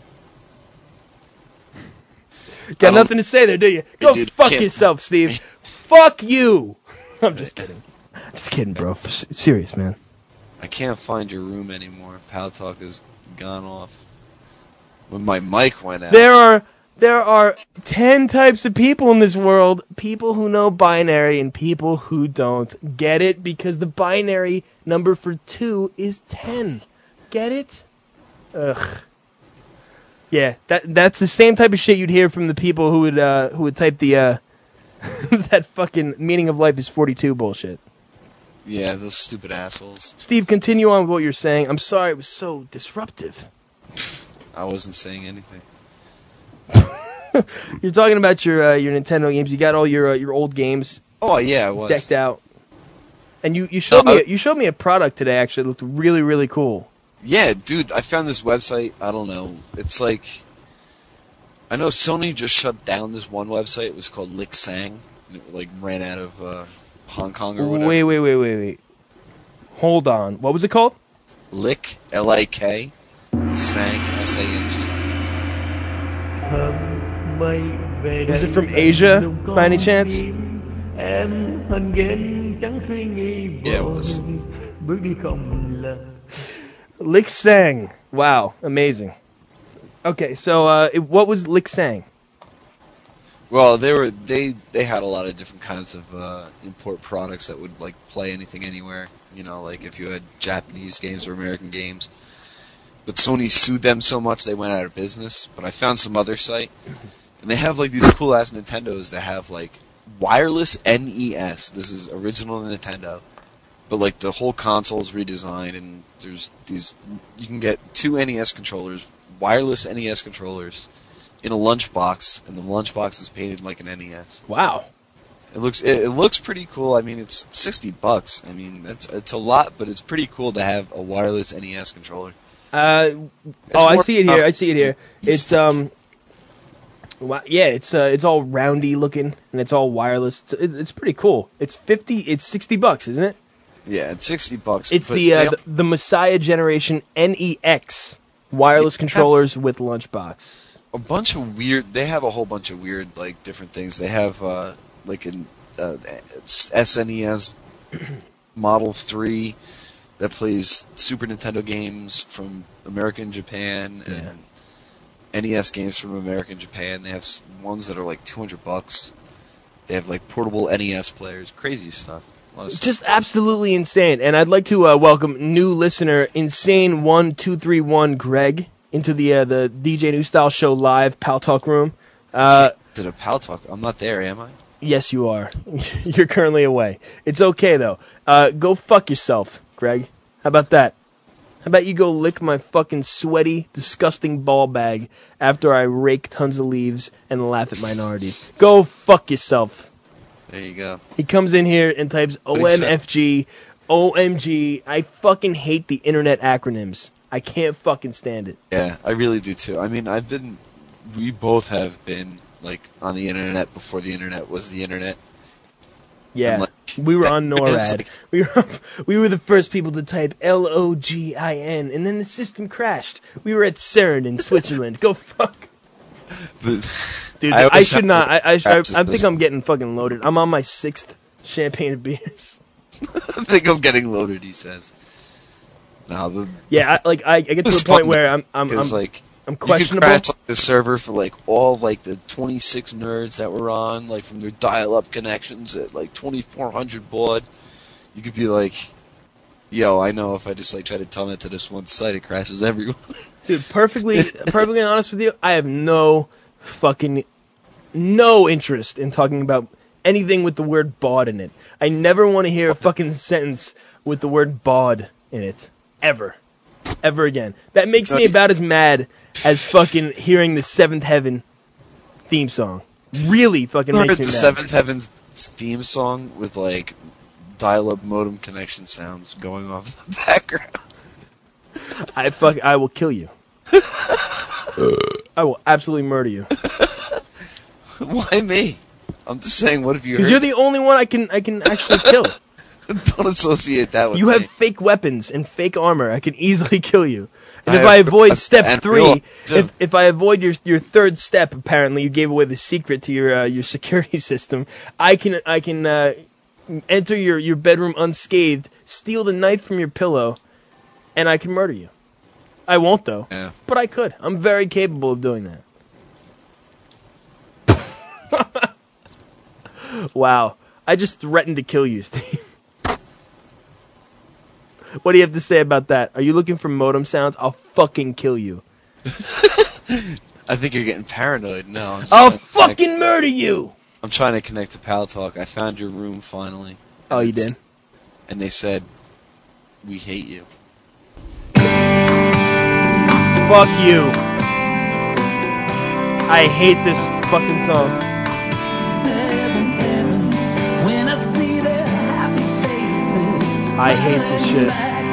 Got nothing to say there, do you? Go fuck yourself, Steve. Fuck you. I'm just kidding. Just kidding, bro. Serious, man. I can't find your room anymore. Pal Talk has gone off. When my mic went out. There are 10 types of people in this world. People who know binary and people who don't. Get it? Because the binary number for 2 is 10. Get it? Ugh. Yeah, that's the same type of shit you'd hear from the people who would type the that fucking meaning of life is 42 bullshit. Yeah, those stupid assholes. Steve, continue on with what you're saying. I'm sorry it was so disruptive. I wasn't saying anything. You're talking about your Nintendo games. You got all your old games. Oh yeah, I was decked out. And you showed me a product today. Actually, it looked really, really cool. Yeah, dude, I found this website. I don't know. It's like, I know Sony just shut down this one website. It was called Lick Sang. And it like ran out of Hong Kong or whatever. Wait. Hold on. What was it called? Lick, L-I-K, Sang, S-A-N-G. Was it from Asia, by any chance? Yeah, it was. Lick Sang. Wow, amazing. Okay, so what was Lick Sang? Well, they had a lot of different kinds of import products that would like play anything anywhere. You know, like if you had Japanese games or American games. But Sony sued them so much they went out of business. But I found some other site, and they have like these cool ass Nintendos that have like wireless NES. This is original Nintendo, but like the whole console's redesigned, and there's these. You can get 2 NES controllers, wireless NES controllers, in a lunchbox, and the lunchbox is painted like an NES. Wow. It looks pretty cool. I mean, it's $60. I mean, it's a lot, but it's pretty cool to have a wireless NES controller. I see it here. It's it's all roundy looking and it's all wireless. It's pretty cool. It's $60, isn't it? Yeah, it's $60. It's the Messiah Generation NEX wireless controllers with lunchbox. A bunch of weird. They have a whole bunch of weird like different things. They have like an SNES Model 3 that plays Super Nintendo games from America and Japan, and NES games from America and Japan. They have ones that are like $200. They have like portable NES players, crazy stuff. Just absolutely insane. And I'd like to welcome new listener Insane1231 Greg into the DJ New Style Show live Pal Talk room. to the Pal Talk. I'm not there, am I? Yes, you are. You're currently away. It's okay, though. Go fuck yourself, Greg. How about that? How about you go lick my fucking sweaty, disgusting ball bag after I rake tons of leaves and laugh at minorities? Go fuck yourself. There you go. He comes in here and types OMFG, OMG. I fucking hate the internet acronyms. I can't fucking stand it. Yeah, I really do too. I mean, we both have been, like, on the internet before the internet was the internet. Yeah, like, we were on NORAD. Like, we were the first people to type LOGIN, and then the system crashed. We were at CERN in Switzerland. Go fuck. Dude, I should not. I think I'm getting fucking loaded. I'm on my 6th champagne of beers. I think I'm getting loaded, he says. No, yeah, I get to a point where I'm questionable. You could crash the server for like all like the 26 nerds that were on, like from their dial-up connections at like 2400 baud. You could be like, "Yo, I know if I just like try to tell it to this one site, it crashes everyone." Dude, perfectly honest with you, I have no interest in talking about anything with the word baud in it. I never want to hear a fucking sentence with the word baud in it. Ever again. That makes me about as mad as fucking hearing the Seventh Heaven theme song. Really fucking makes me mad. The Seventh Heaven theme song with like dial-up modem connection sounds going off in the background. I will kill you. I will absolutely murder you. Why me? I'm just saying, what have you heard? Because you're the only one I can actually kill. Don't associate that with you. me. Have fake weapons and fake armor. I can easily kill you. And if I avoid step 3, if I avoid your 3rd step, apparently you gave away the secret to your security system. I can enter your bedroom unscathed, steal the knife from your pillow, and I can murder you. I won't though. Yeah. But I could. I'm very capable of doing that. Wow. I just threatened to kill you, Steve. What do you have to say about that? Are you looking for modem sounds? I'll fucking kill you. I think you're getting paranoid. No. I'll fucking murder you! I'm trying to connect to Pal Talk. I found your room finally. Oh, you did? And they said, "We hate you." Fuck you. I hate this fucking song. I hate this shit.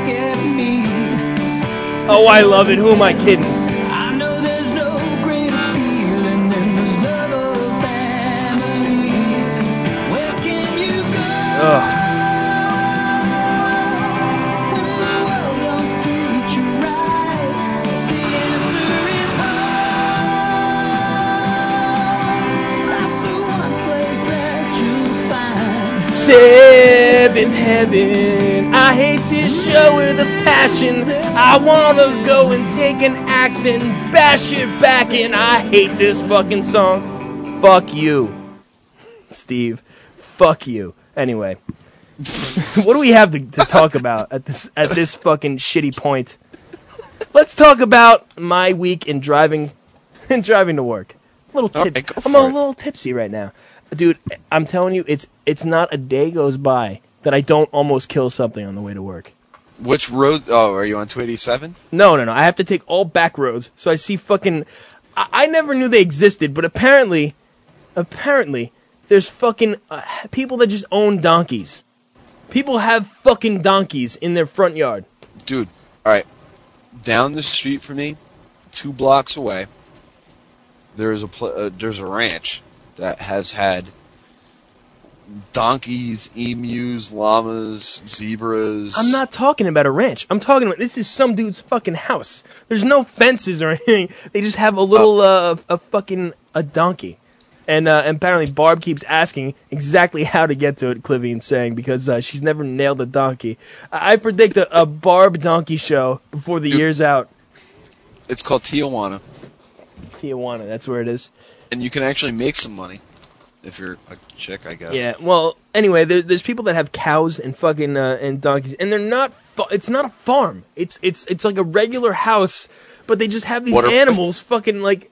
Oh, I love it. Who am I kidding? Ugh. Seventh Heaven. I hate this show with a passion. I wanna go and take an axe and bash your back in. I hate this fucking song. Fuck you, Steve. Fuck you. Anyway, what do we have to talk about at this fucking shitty point? Let's talk about my week in driving to work. I'm a little tipsy right now. Dude, I'm telling you, it's not a day goes by that I don't almost kill something on the way to work. Which road? Oh, are you on 287? No. I have to take all back roads. So I see fucking... I never knew they existed, but apparently, there's fucking people that just own donkeys. People have fucking donkeys in their front yard. Dude, alright. Down the street from me, 2 blocks away, there's a ranch that has had donkeys, emus, llamas, zebras. I'm not talking about a ranch. I'm talking about this is some dude's fucking house. There's no fences or anything. They just have a little a donkey. And apparently Barb keeps asking exactly how to get to it, Clivian saying, because she's never nailed a donkey. I predict a Barb donkey show before the year's out. It's called Tijuana. Tijuana, that's where it is. And you can actually make some money if you're a chick, I guess. Yeah. Well, anyway, there's people that have cows and fucking and donkeys, and they're not. It's not a farm. It's like a regular house, but they just have these animals fucking like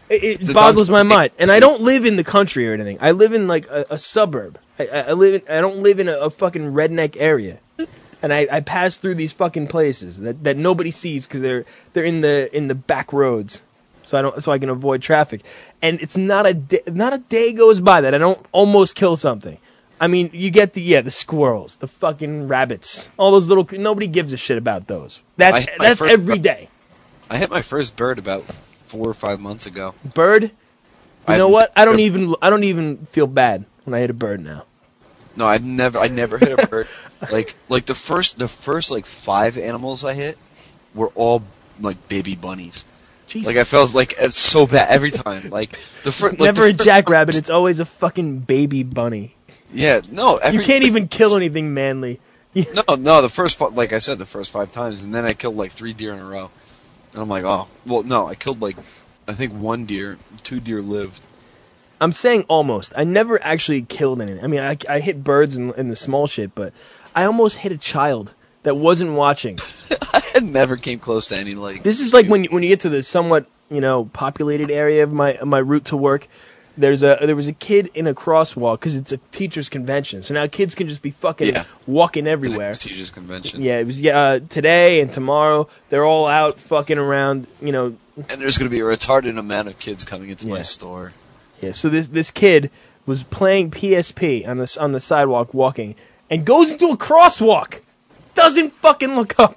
It boggles my mind. And I don't live in the country or anything. I live in like a suburb. I don't live in a fucking redneck area. And I pass through these fucking places that nobody sees because they're in the back roads. So I can avoid traffic. And it's not a day goes by that I don't almost kill something. I mean, you get the squirrels, the fucking rabbits, all those little. Nobody gives a shit about those. That's every day. I hit my first bird about 4 or 5 months ago. Bird? You know what? I don't even feel bad when I hit a bird now. No, I never hit a bird. like the first like 5 animals I hit were all like baby bunnies. Jesus. Like I felt like it's so bad every time. Like the first. Never a jackrabbit. It's always a fucking baby bunny. Yeah, no. You can't even kill anything manly. No. The first, like I said, the first 5 times, and then I killed like 3 deer in a row, and I'm like, oh, well, no, I killed like, I think 1 deer, 2 deer lived. I'm saying almost. I never actually killed anything. I mean, I hit birds and the small shit, but I almost hit a child that wasn't watching. I never came close to any like. This is like when you get to the somewhat populated area of my route to work. There was a kid in a crosswalk because it's a teachers' convention, so now kids can just be fucking walking everywhere. It's teachers' convention. Yeah, it was today and tomorrow. They're all out fucking around, And there's going to be a retarded amount of kids coming into my store. Yeah, so this kid was playing PSP on the sidewalk walking and goes into a crosswalk. Doesn't fucking look up.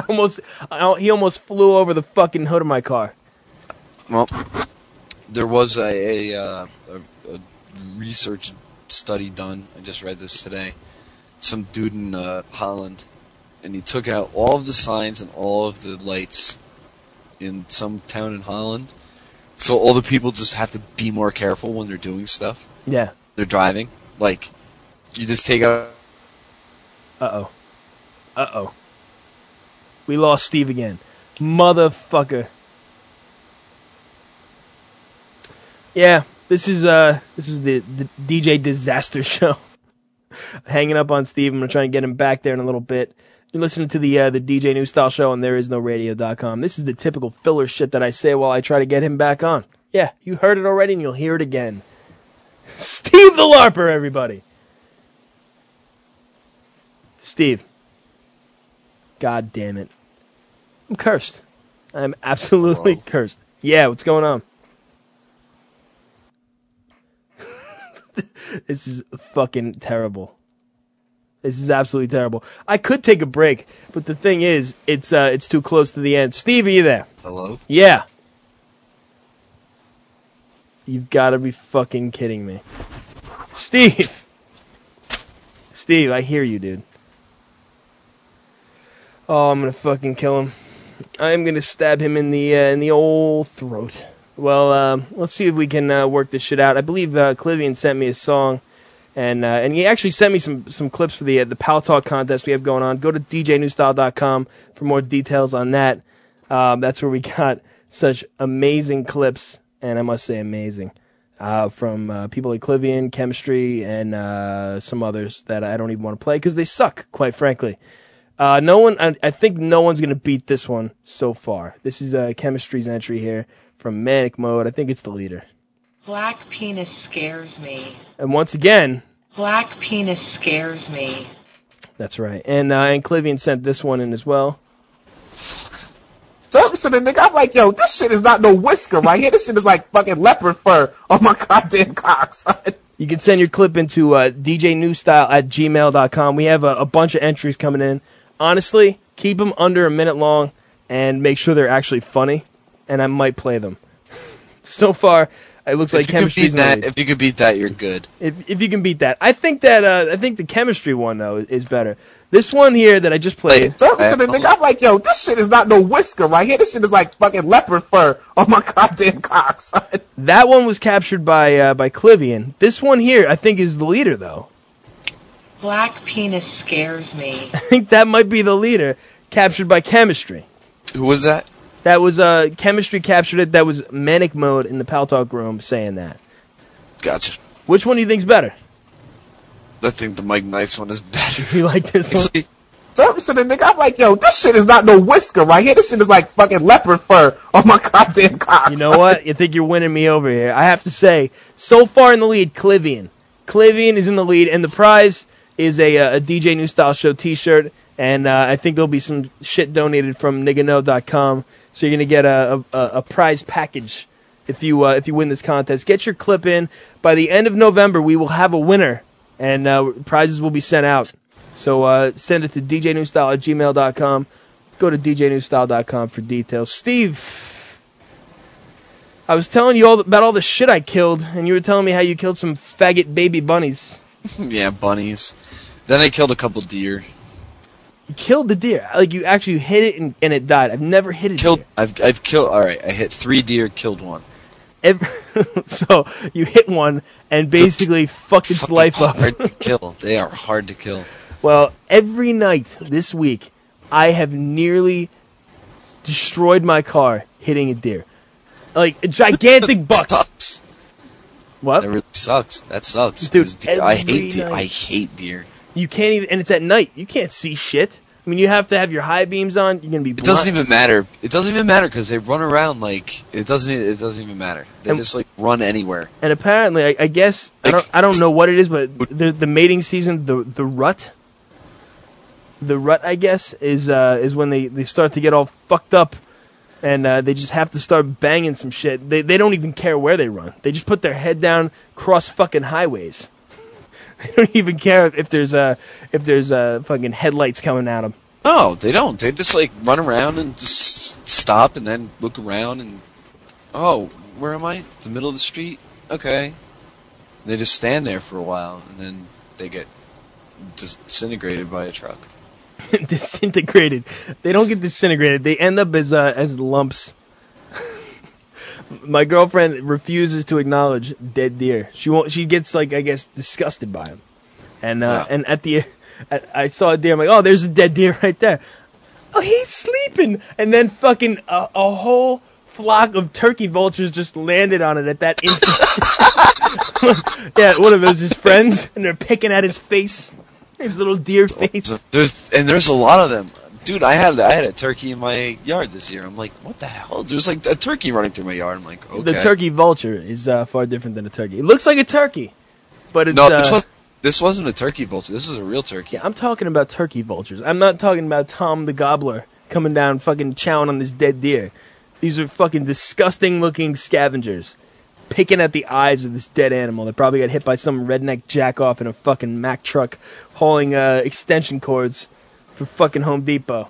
He almost flew over the fucking hood of my car. Well, there was a research study done. I just read this today. Some dude in Holland, and he took out all of the signs and all of the lights in some town in Holland. So all the people just have to be more careful when they're doing stuff. Yeah. They're driving. Like, you just take out... Uh-oh. We lost Steve again. Motherfucker. Yeah, this is the DJ Disaster Show. Hanging up on Steve. I'm going to try and get him back there in a little bit. You're listening to the DJ New Style Show on ThereIsNoRadio.com. This is the typical filler shit that I say while I try to get him back on. Yeah, you heard it already and you'll hear it again. Steve the LARPer, everybody. Steve. God damn it. I'm cursed. I'm absolutely cursed. Yeah, what's going on? This is fucking terrible. This is absolutely terrible. I could take a break, but the thing is, it's too close to the end. Steve, are you there? Hello? Yeah. You've got to be fucking kidding me. Steve! Steve, I hear you, dude. Oh, I'm gonna fucking kill him. I'm gonna stab him in the old throat. Well, let's see if we can work this shit out. I believe Clivian sent me a song, and he actually sent me some clips for the Pal Talk contest we have going on. Go to djnewstyle.com for more details on that. That's where we got such amazing clips, and I must say amazing, from people like Clivian, Chemistry, and some others that I don't even want to play because they suck, quite frankly. I think no one's going to beat this one so far. This is Chemistry's entry here from Manic Mode. I think it's the leader. Black penis scares me. And once again... Black penis scares me. That's right. And Clivian sent this one in as well. Servicing it, nigga. I'm like, yo, this shit is not no whisker right here. This shit is like fucking leopard fur on my goddamn cock, son. You can send your clip into djnewstyle@gmail.com. We have a bunch of entries coming in. Honestly, keep them under a minute long and make sure they're actually funny, and I might play them. So far, it looks like Chemistry's if you can beat that, you're good. If you can beat that. I think the Chemistry one, though, is better. This one here that I just played... Servicing it, nigga. I'm like, yo, this shit is not no whisker right here. This shit is like fucking leopard fur on my goddamn cock, son. That one was captured by Clivian. This one here, I think, is the leader, though. Black penis scares me. I think that might be the leader, captured by Chemistry. Who was that? That was Chemistry captured it. That was Manic Mode in the Pal Talk room saying that. Gotcha. Which one do you think's better? I think the Mike Nice one is better. You like this one? servicing the nigga. I'm like, yo, this shit is not no whisker right here. This shit is like fucking leopard fur on my goddamn cock. You know what? You think you're winning me over here. I have to say, so far in the lead, Clivian. Clivian is in the lead, and the prize is a DJ New Style Show t-shirt, and I think there'll be some shit donated from niggano.com, so you're going to get a prize package if you win this contest. Get your clip in. By the end of November, we will have a winner, and prizes will be sent out. So send it to djnewstyle@gmail.com. Go to djnewstyle.com for details. Steve, I was telling you about all the shit I killed, and you were telling me how you killed some faggot baby bunnies. Yeah, bunnies. Then I killed a couple deer. You killed the deer? Like, you actually hit it and it died. I've never hit a deer. I've killed... Alright, I hit 3 deer, killed 1. So, you hit one and basically fucked its life up. Hard to kill. They are hard to kill. Well, every night this week, I have nearly destroyed my car hitting a deer. Like, a gigantic buck. Sucks. What? That really sucks. That sucks. Dude, I hate deer. I hate deer. You can't even, and it's at night. You can't see shit. I mean, you have to have your high beams on. You're gonna be blind. It doesn't even matter. It doesn't even matter because they run around like it doesn't even matter. They just like run anywhere. And apparently, I guess I don't know what it is, but the mating season, the rut. The rut, I guess, is when they start to get all fucked up, and they just have to start banging some shit. They don't even care where they run. They just put their head down, cross fucking highways. They don't even care if there's fucking headlights coming at them. No, they don't. They just like run around and just stop and then look around and where am I? The middle of the street? Okay. They just stand there for a while and then they get disintegrated by a truck. Disintegrated. They don't get disintegrated. They end up as lumps. My girlfriend refuses to acknowledge dead deer. She gets like, I guess, disgusted by them. And and I saw a deer. I'm like, oh, there's a dead deer right there. Oh, he's sleeping. And then fucking a whole flock of turkey vultures just landed on it at that instant. Yeah, one of those his friends, and they're picking at his face. His little deer face. There's a lot of them. Dude, I had a turkey in my yard this year. I'm like, what the hell? There's like a turkey running through my yard. I'm like, okay. The turkey vulture is far different than a turkey. It looks like a turkey, but it's... No, this wasn't a turkey vulture. This was a real turkey. Yeah, I'm talking about turkey vultures. I'm not talking about Tom the Gobbler coming down fucking chowing on this dead deer. These are fucking disgusting looking scavengers picking at the eyes of this dead animal that probably got hit by some redneck jackoff in a fucking Mack truck hauling extension cords for fucking Home Depot.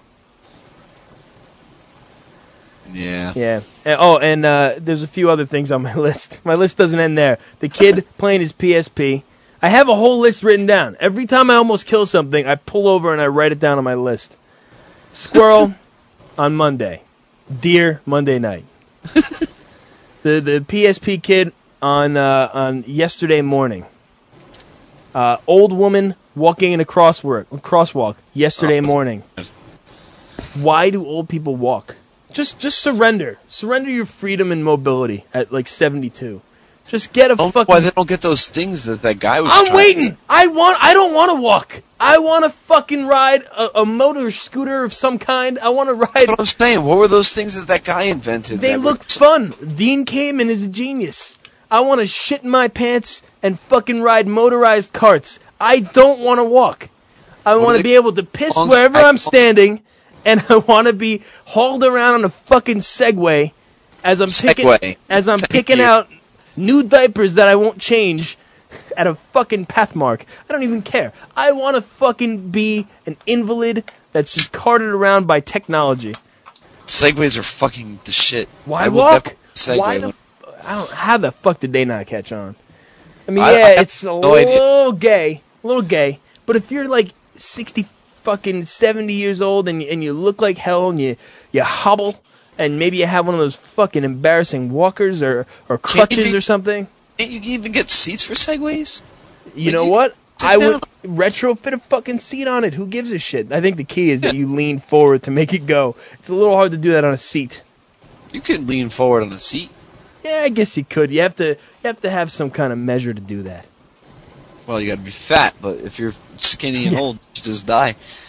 Yeah. Yeah. And there's a few other things on my list. My list doesn't end there. The kid playing his PSP. I have a whole list written down. Every time I almost kill something, I pull over and I write it down on my list. Squirrel on Monday. Deer Monday night. The PSP kid on yesterday morning. Old woman walking in a crosswalk yesterday morning. Why do old people walk? Just surrender. Surrender your freedom and mobility at like 72. Just get a fucking... Why they don't get those things that guy was I'm waiting! I don't want to walk. I want to fucking ride a motor scooter of some kind. I want to ride... That's what I'm saying. What were those things that guy invented? They look fun. Dean Kamen is a genius. I want to shit in my pants and fucking ride motorized carts. I don't want to walk. I want to be able to piss wherever I'm standing, and I want to be hauled around on a fucking Segway as I'm picking out new diapers that I won't change at a fucking Pathmark. I don't even care. I want to fucking be an invalid that's just carted around by technology. Segways are fucking the shit. Why walk? How the fuck did they not catch on? I mean, it's a little gay, but if you're like 60 fucking 70 years old and you look like hell and you hobble and maybe you have one of those fucking embarrassing walkers or crutches or something. Can't you even get seats for Segways? You know what? I would retrofit a fucking seat on it. Who gives a shit? I think the key is that you lean forward to make it go. It's a little hard to do that on a seat. You could lean forward on a seat. Yeah, I guess you could. You have to have some kind of measure to do that. Well, you got to be fat, but if you're skinny and old, you just die.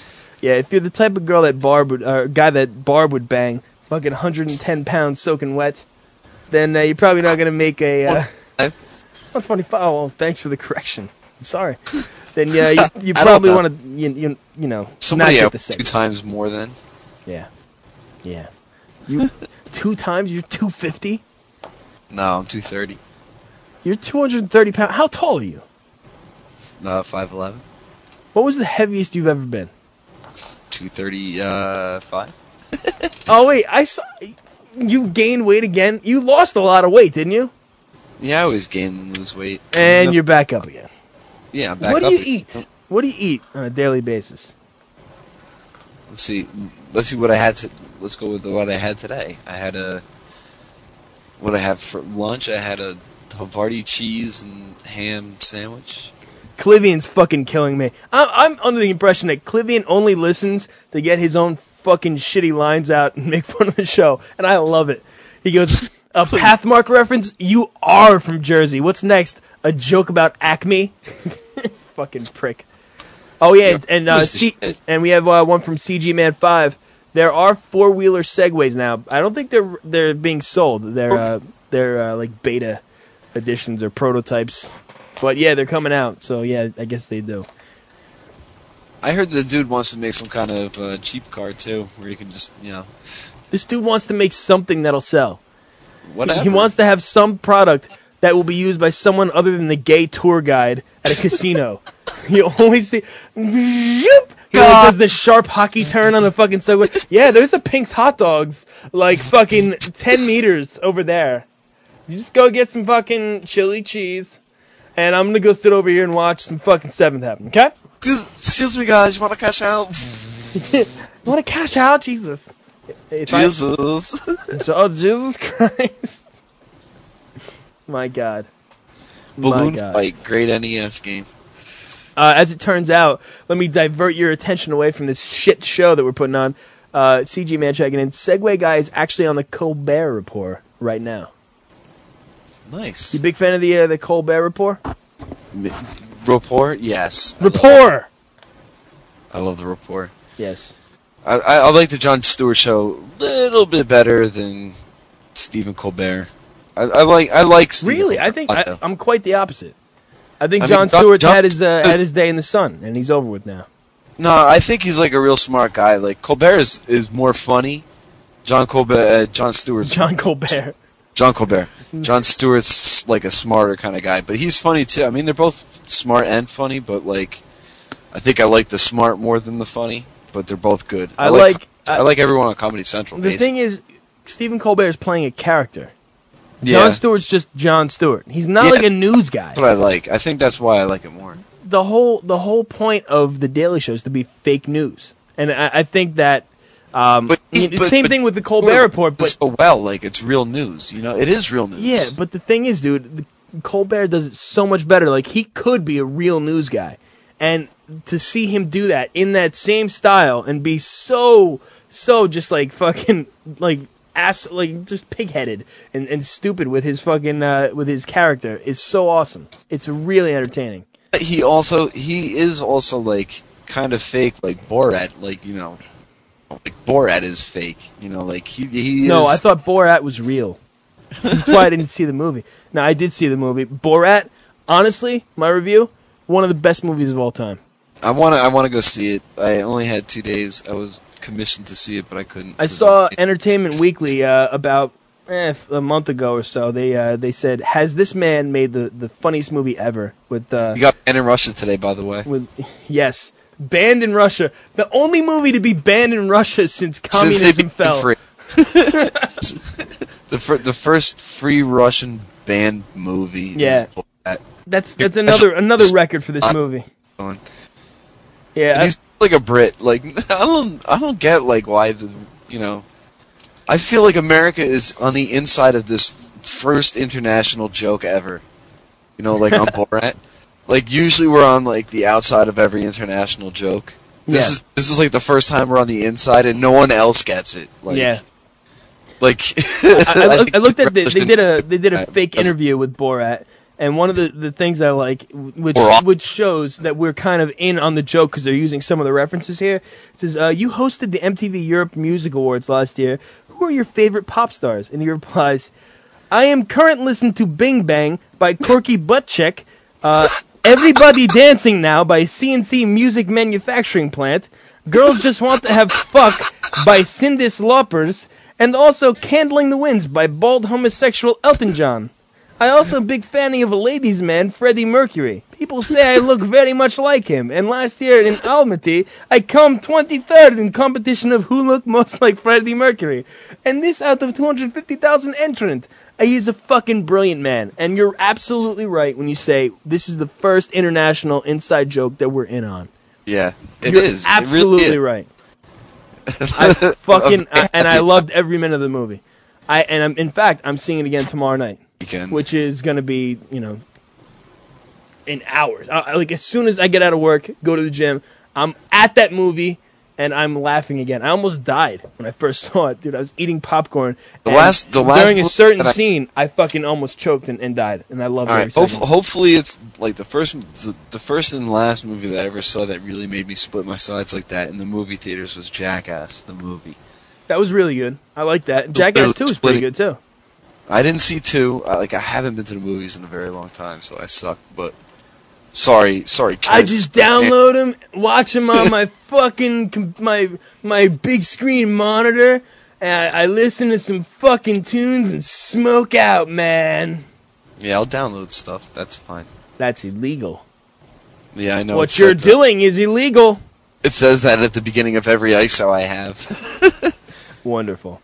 Yeah, if you're the type of girl that guy that Barb would bang, fucking 110 pounds soaking wet, then you're probably not gonna make a 125. Oh, well, thanks for the correction. I'm sorry. Then yeah, you probably want to you know Somebody not out get the 2 times more than. Yeah. You 2 times? You're 250? No, I'm 230. You're 230 pounds. How tall are you? 5'11". What was the heaviest you've ever been? 235. Oh wait, I saw you gained weight again. You lost a lot of weight, didn't you? Yeah, I always gain and lose weight. And you're back up again. Yeah, I'm back up. What do you eat? What do you eat on a daily basis? Let's see what I had. Let's go with what I had today. What I have for lunch. I had a Havarti cheese and ham sandwich. Clivian's fucking killing me. I'm under the impression that Clivian only listens to get his own fucking shitty lines out and make fun of the show, and I love it. He goes, a Pathmark reference? You are from Jersey. What's next? A joke about Acme? Fucking prick. Oh yeah, and we have one from CG Man 5. There are 4-wheeler Segways now. I don't think they're being sold. They're like beta editions or prototypes. But yeah, they're coming out. So yeah, I guess they do. I heard the dude wants to make some kind of cheap car too, where you can just This dude wants to make something that'll sell. Whatever. He wants to have some product that will be used by someone other than the gay tour guide at a casino. You always see, he does the sharp hockey turn on the fucking subway. Yeah, there's a Pink's hot dogs like fucking 10 meters over there. You just go get some fucking chili cheese, and I'm gonna go sit over here and watch some fucking Seventh happen. Okay? Excuse me, guys. You want to cash out? Want to cash out, Jesus? Jesus. Oh, Jesus Christ. My God. Balloon Fight, great NES game. As it turns out, let me divert your attention away from this shit show that we're putting on. CG Man checking in. Segway Guy is actually on the Colbert Report right now. Nice. You big fan of the Colbert Report? Report? Yes. Report! I love the Report. Yes. I like the Jon Stewart show a little bit better than Stephen Colbert. I like Stephen Really? Colbert. I think I'm quite the opposite. I think Jon Stewart's had his day in the sun, and he's over with now. No, I think he's like a real smart guy. Like Colbert is more funny. Jon Colbert. Jon Stewart's like a smarter kind of guy, but he's funny too. I mean, they're both smart and funny, but like, I think I like the smart more than the funny. But they're both good. I like everyone on Comedy Central. The thing is, Stephen Colbert is playing a character. Yeah. Jon Stewart's just Jon Stewart. He's not like a news guy. That's what I like. I think that's why I like it more. The whole point of the Daily Show is to be fake news, and I think that. Same thing with the Colbert Report, but so well, like it's real news. You know, it is real news. Yeah, but the thing is, dude, Colbert does it so much better. Like he could be a real news guy, and to see him do that in that same style and be so just like fucking like ass, like just pig-headed and stupid with his fucking with his character is so awesome. It's really entertaining. He is also like kind of fake, like Borat, like like Borat is fake. Like he is. No, I thought Borat was real. That's why I didn't see the movie. No, I did see the movie. Borat, honestly, my review, one of the best movies of all time. I want to go see it. I only had 2 days. I was commissioned to see it, but I couldn't. I saw Entertainment Weekly about a month ago or so. They said, has this man made the funniest movie ever? With you got banned in Russia today, by the way. Yes, banned in Russia. The only movie to be banned in Russia since communism fell. Free. the first free Russian banned movie. Yeah, that's another record for this movie. Yeah, he's like a Brit. Like I don't get like why I feel like America is on the inside of this first international joke ever. Like on Borat. Like usually we're on like the outside of every international joke. This is like the first time we're on the inside and no one else gets it. Like, yeah. Like I looked at they did a fake interview with Borat, And one of the things I like, which shows that we're kind of in on the joke because they're using some of the references here, it says, you hosted the MTV Europe Music Awards last year. Who are your favorite pop stars? And he replies, I am currently listening to Bing Bang by Corky Buttcheck, Everybody Dancing Now by CNC Music Manufacturing Plant, Girls Just Want to Have Fuck by Cyndi Lauper, and also Candling the Winds by bald homosexual Elton John. I also a big fan of a ladies' man, Freddie Mercury. People say I look very much like him, and last year in Almaty, I come 23rd in competition of who looked most like Freddie Mercury. And this out of 250,000 entrants. He's a fucking brilliant man, and you're absolutely right when you say this is the first international inside joke that we're in on. Yeah, You're absolutely it really right. And I loved every minute of the movie. In fact, I'm seeing it again tomorrow night. Which is going to be, in hours. Like, as soon as I get out of work, go to the gym, I'm at that movie, and I'm laughing again. I almost died when I first saw it, dude. I was eating popcorn. During a certain scene, I fucking almost choked and died, and I loved it every second. Hopefully it's, like, the first and last movie that I ever saw that really made me split my sides like that in the movie theaters was Jackass, the movie. That was really good. I like that. Jackass 2 is pretty good, too. I didn't see 2. I haven't been to the movies in a very long time, so I suck. But sorry. Kid. I just download them, watch them on my fucking my big screen monitor, and I listen to some fucking tunes and smoke out, man. Yeah, I'll download stuff. That's fine. That's illegal. Yeah, I know. What you're doing is illegal. It says that at the beginning of every ISO I have. Wonderful.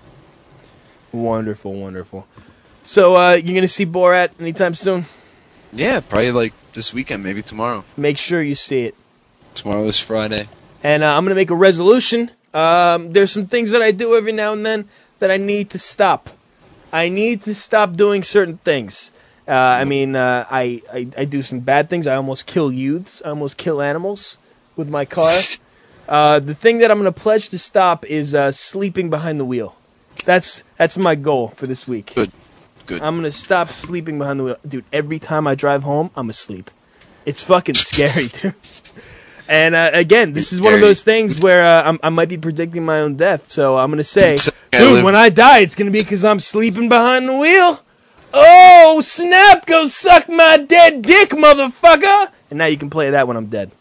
Wonderful. So, you're going to see Borat anytime soon? Yeah, probably this weekend, maybe tomorrow. Make sure you see it. Tomorrow is Friday. And I'm going to make a resolution. There's some things that I do every now and then that I need to stop. I need to stop doing certain things. I do some bad things. I almost kill youths. I almost kill animals with my car. The thing that I'm going to pledge to stop is sleeping behind the wheel. That's my goal for this week. Good. I'm going to stop sleeping behind the wheel. Dude, every time I drive home, I'm asleep. It's fucking scary, dude. And again, this is one of those things where I might be predicting my own death. So I'm going to say, dude, when I die, it's going to be because I'm sleeping behind the wheel. Oh, snap, go suck my dead dick, motherfucker. And now you can play that when I'm dead.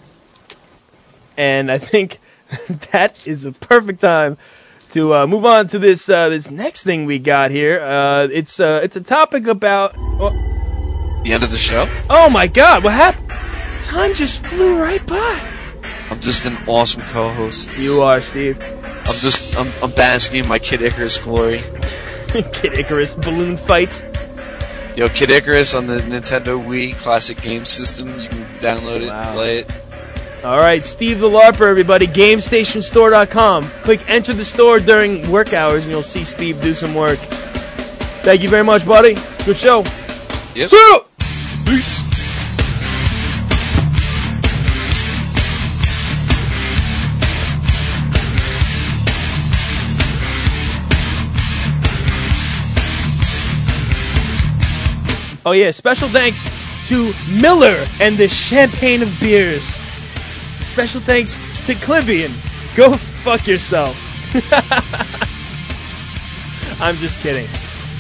And I think that is a perfect time to move on to this next thing we got here. It's a topic about the end of the show. Oh my God! What happened? Time just flew right by. I'm just an awesome co-host. You are, Steve. I'm basking in my Kid Icarus glory. Kid Icarus balloon fight. Yo, Kid Icarus on the Nintendo Wii classic game system. You can download it, play it. All right, Steve the LARPer, everybody. GameStationStore.com. Click enter the store during work hours, and you'll see Steve do some work. Thank you very much, buddy. Good show. Yep. See ya! Peace. Oh yeah, special thanks to Miller and the Champagne of Beers. Special thanks to Clivian. Go fuck yourself. I'm just kidding.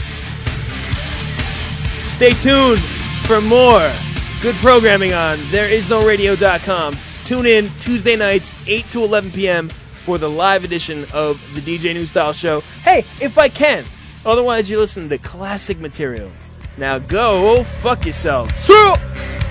Stay tuned for more good programming on ThereIsNoRadio.com. Tune in Tuesday nights, 8 to 11 p.m. for the live edition of the DJ New Style Show. Hey, if I can. Otherwise, you're listening to classic material. Now go fuck yourself.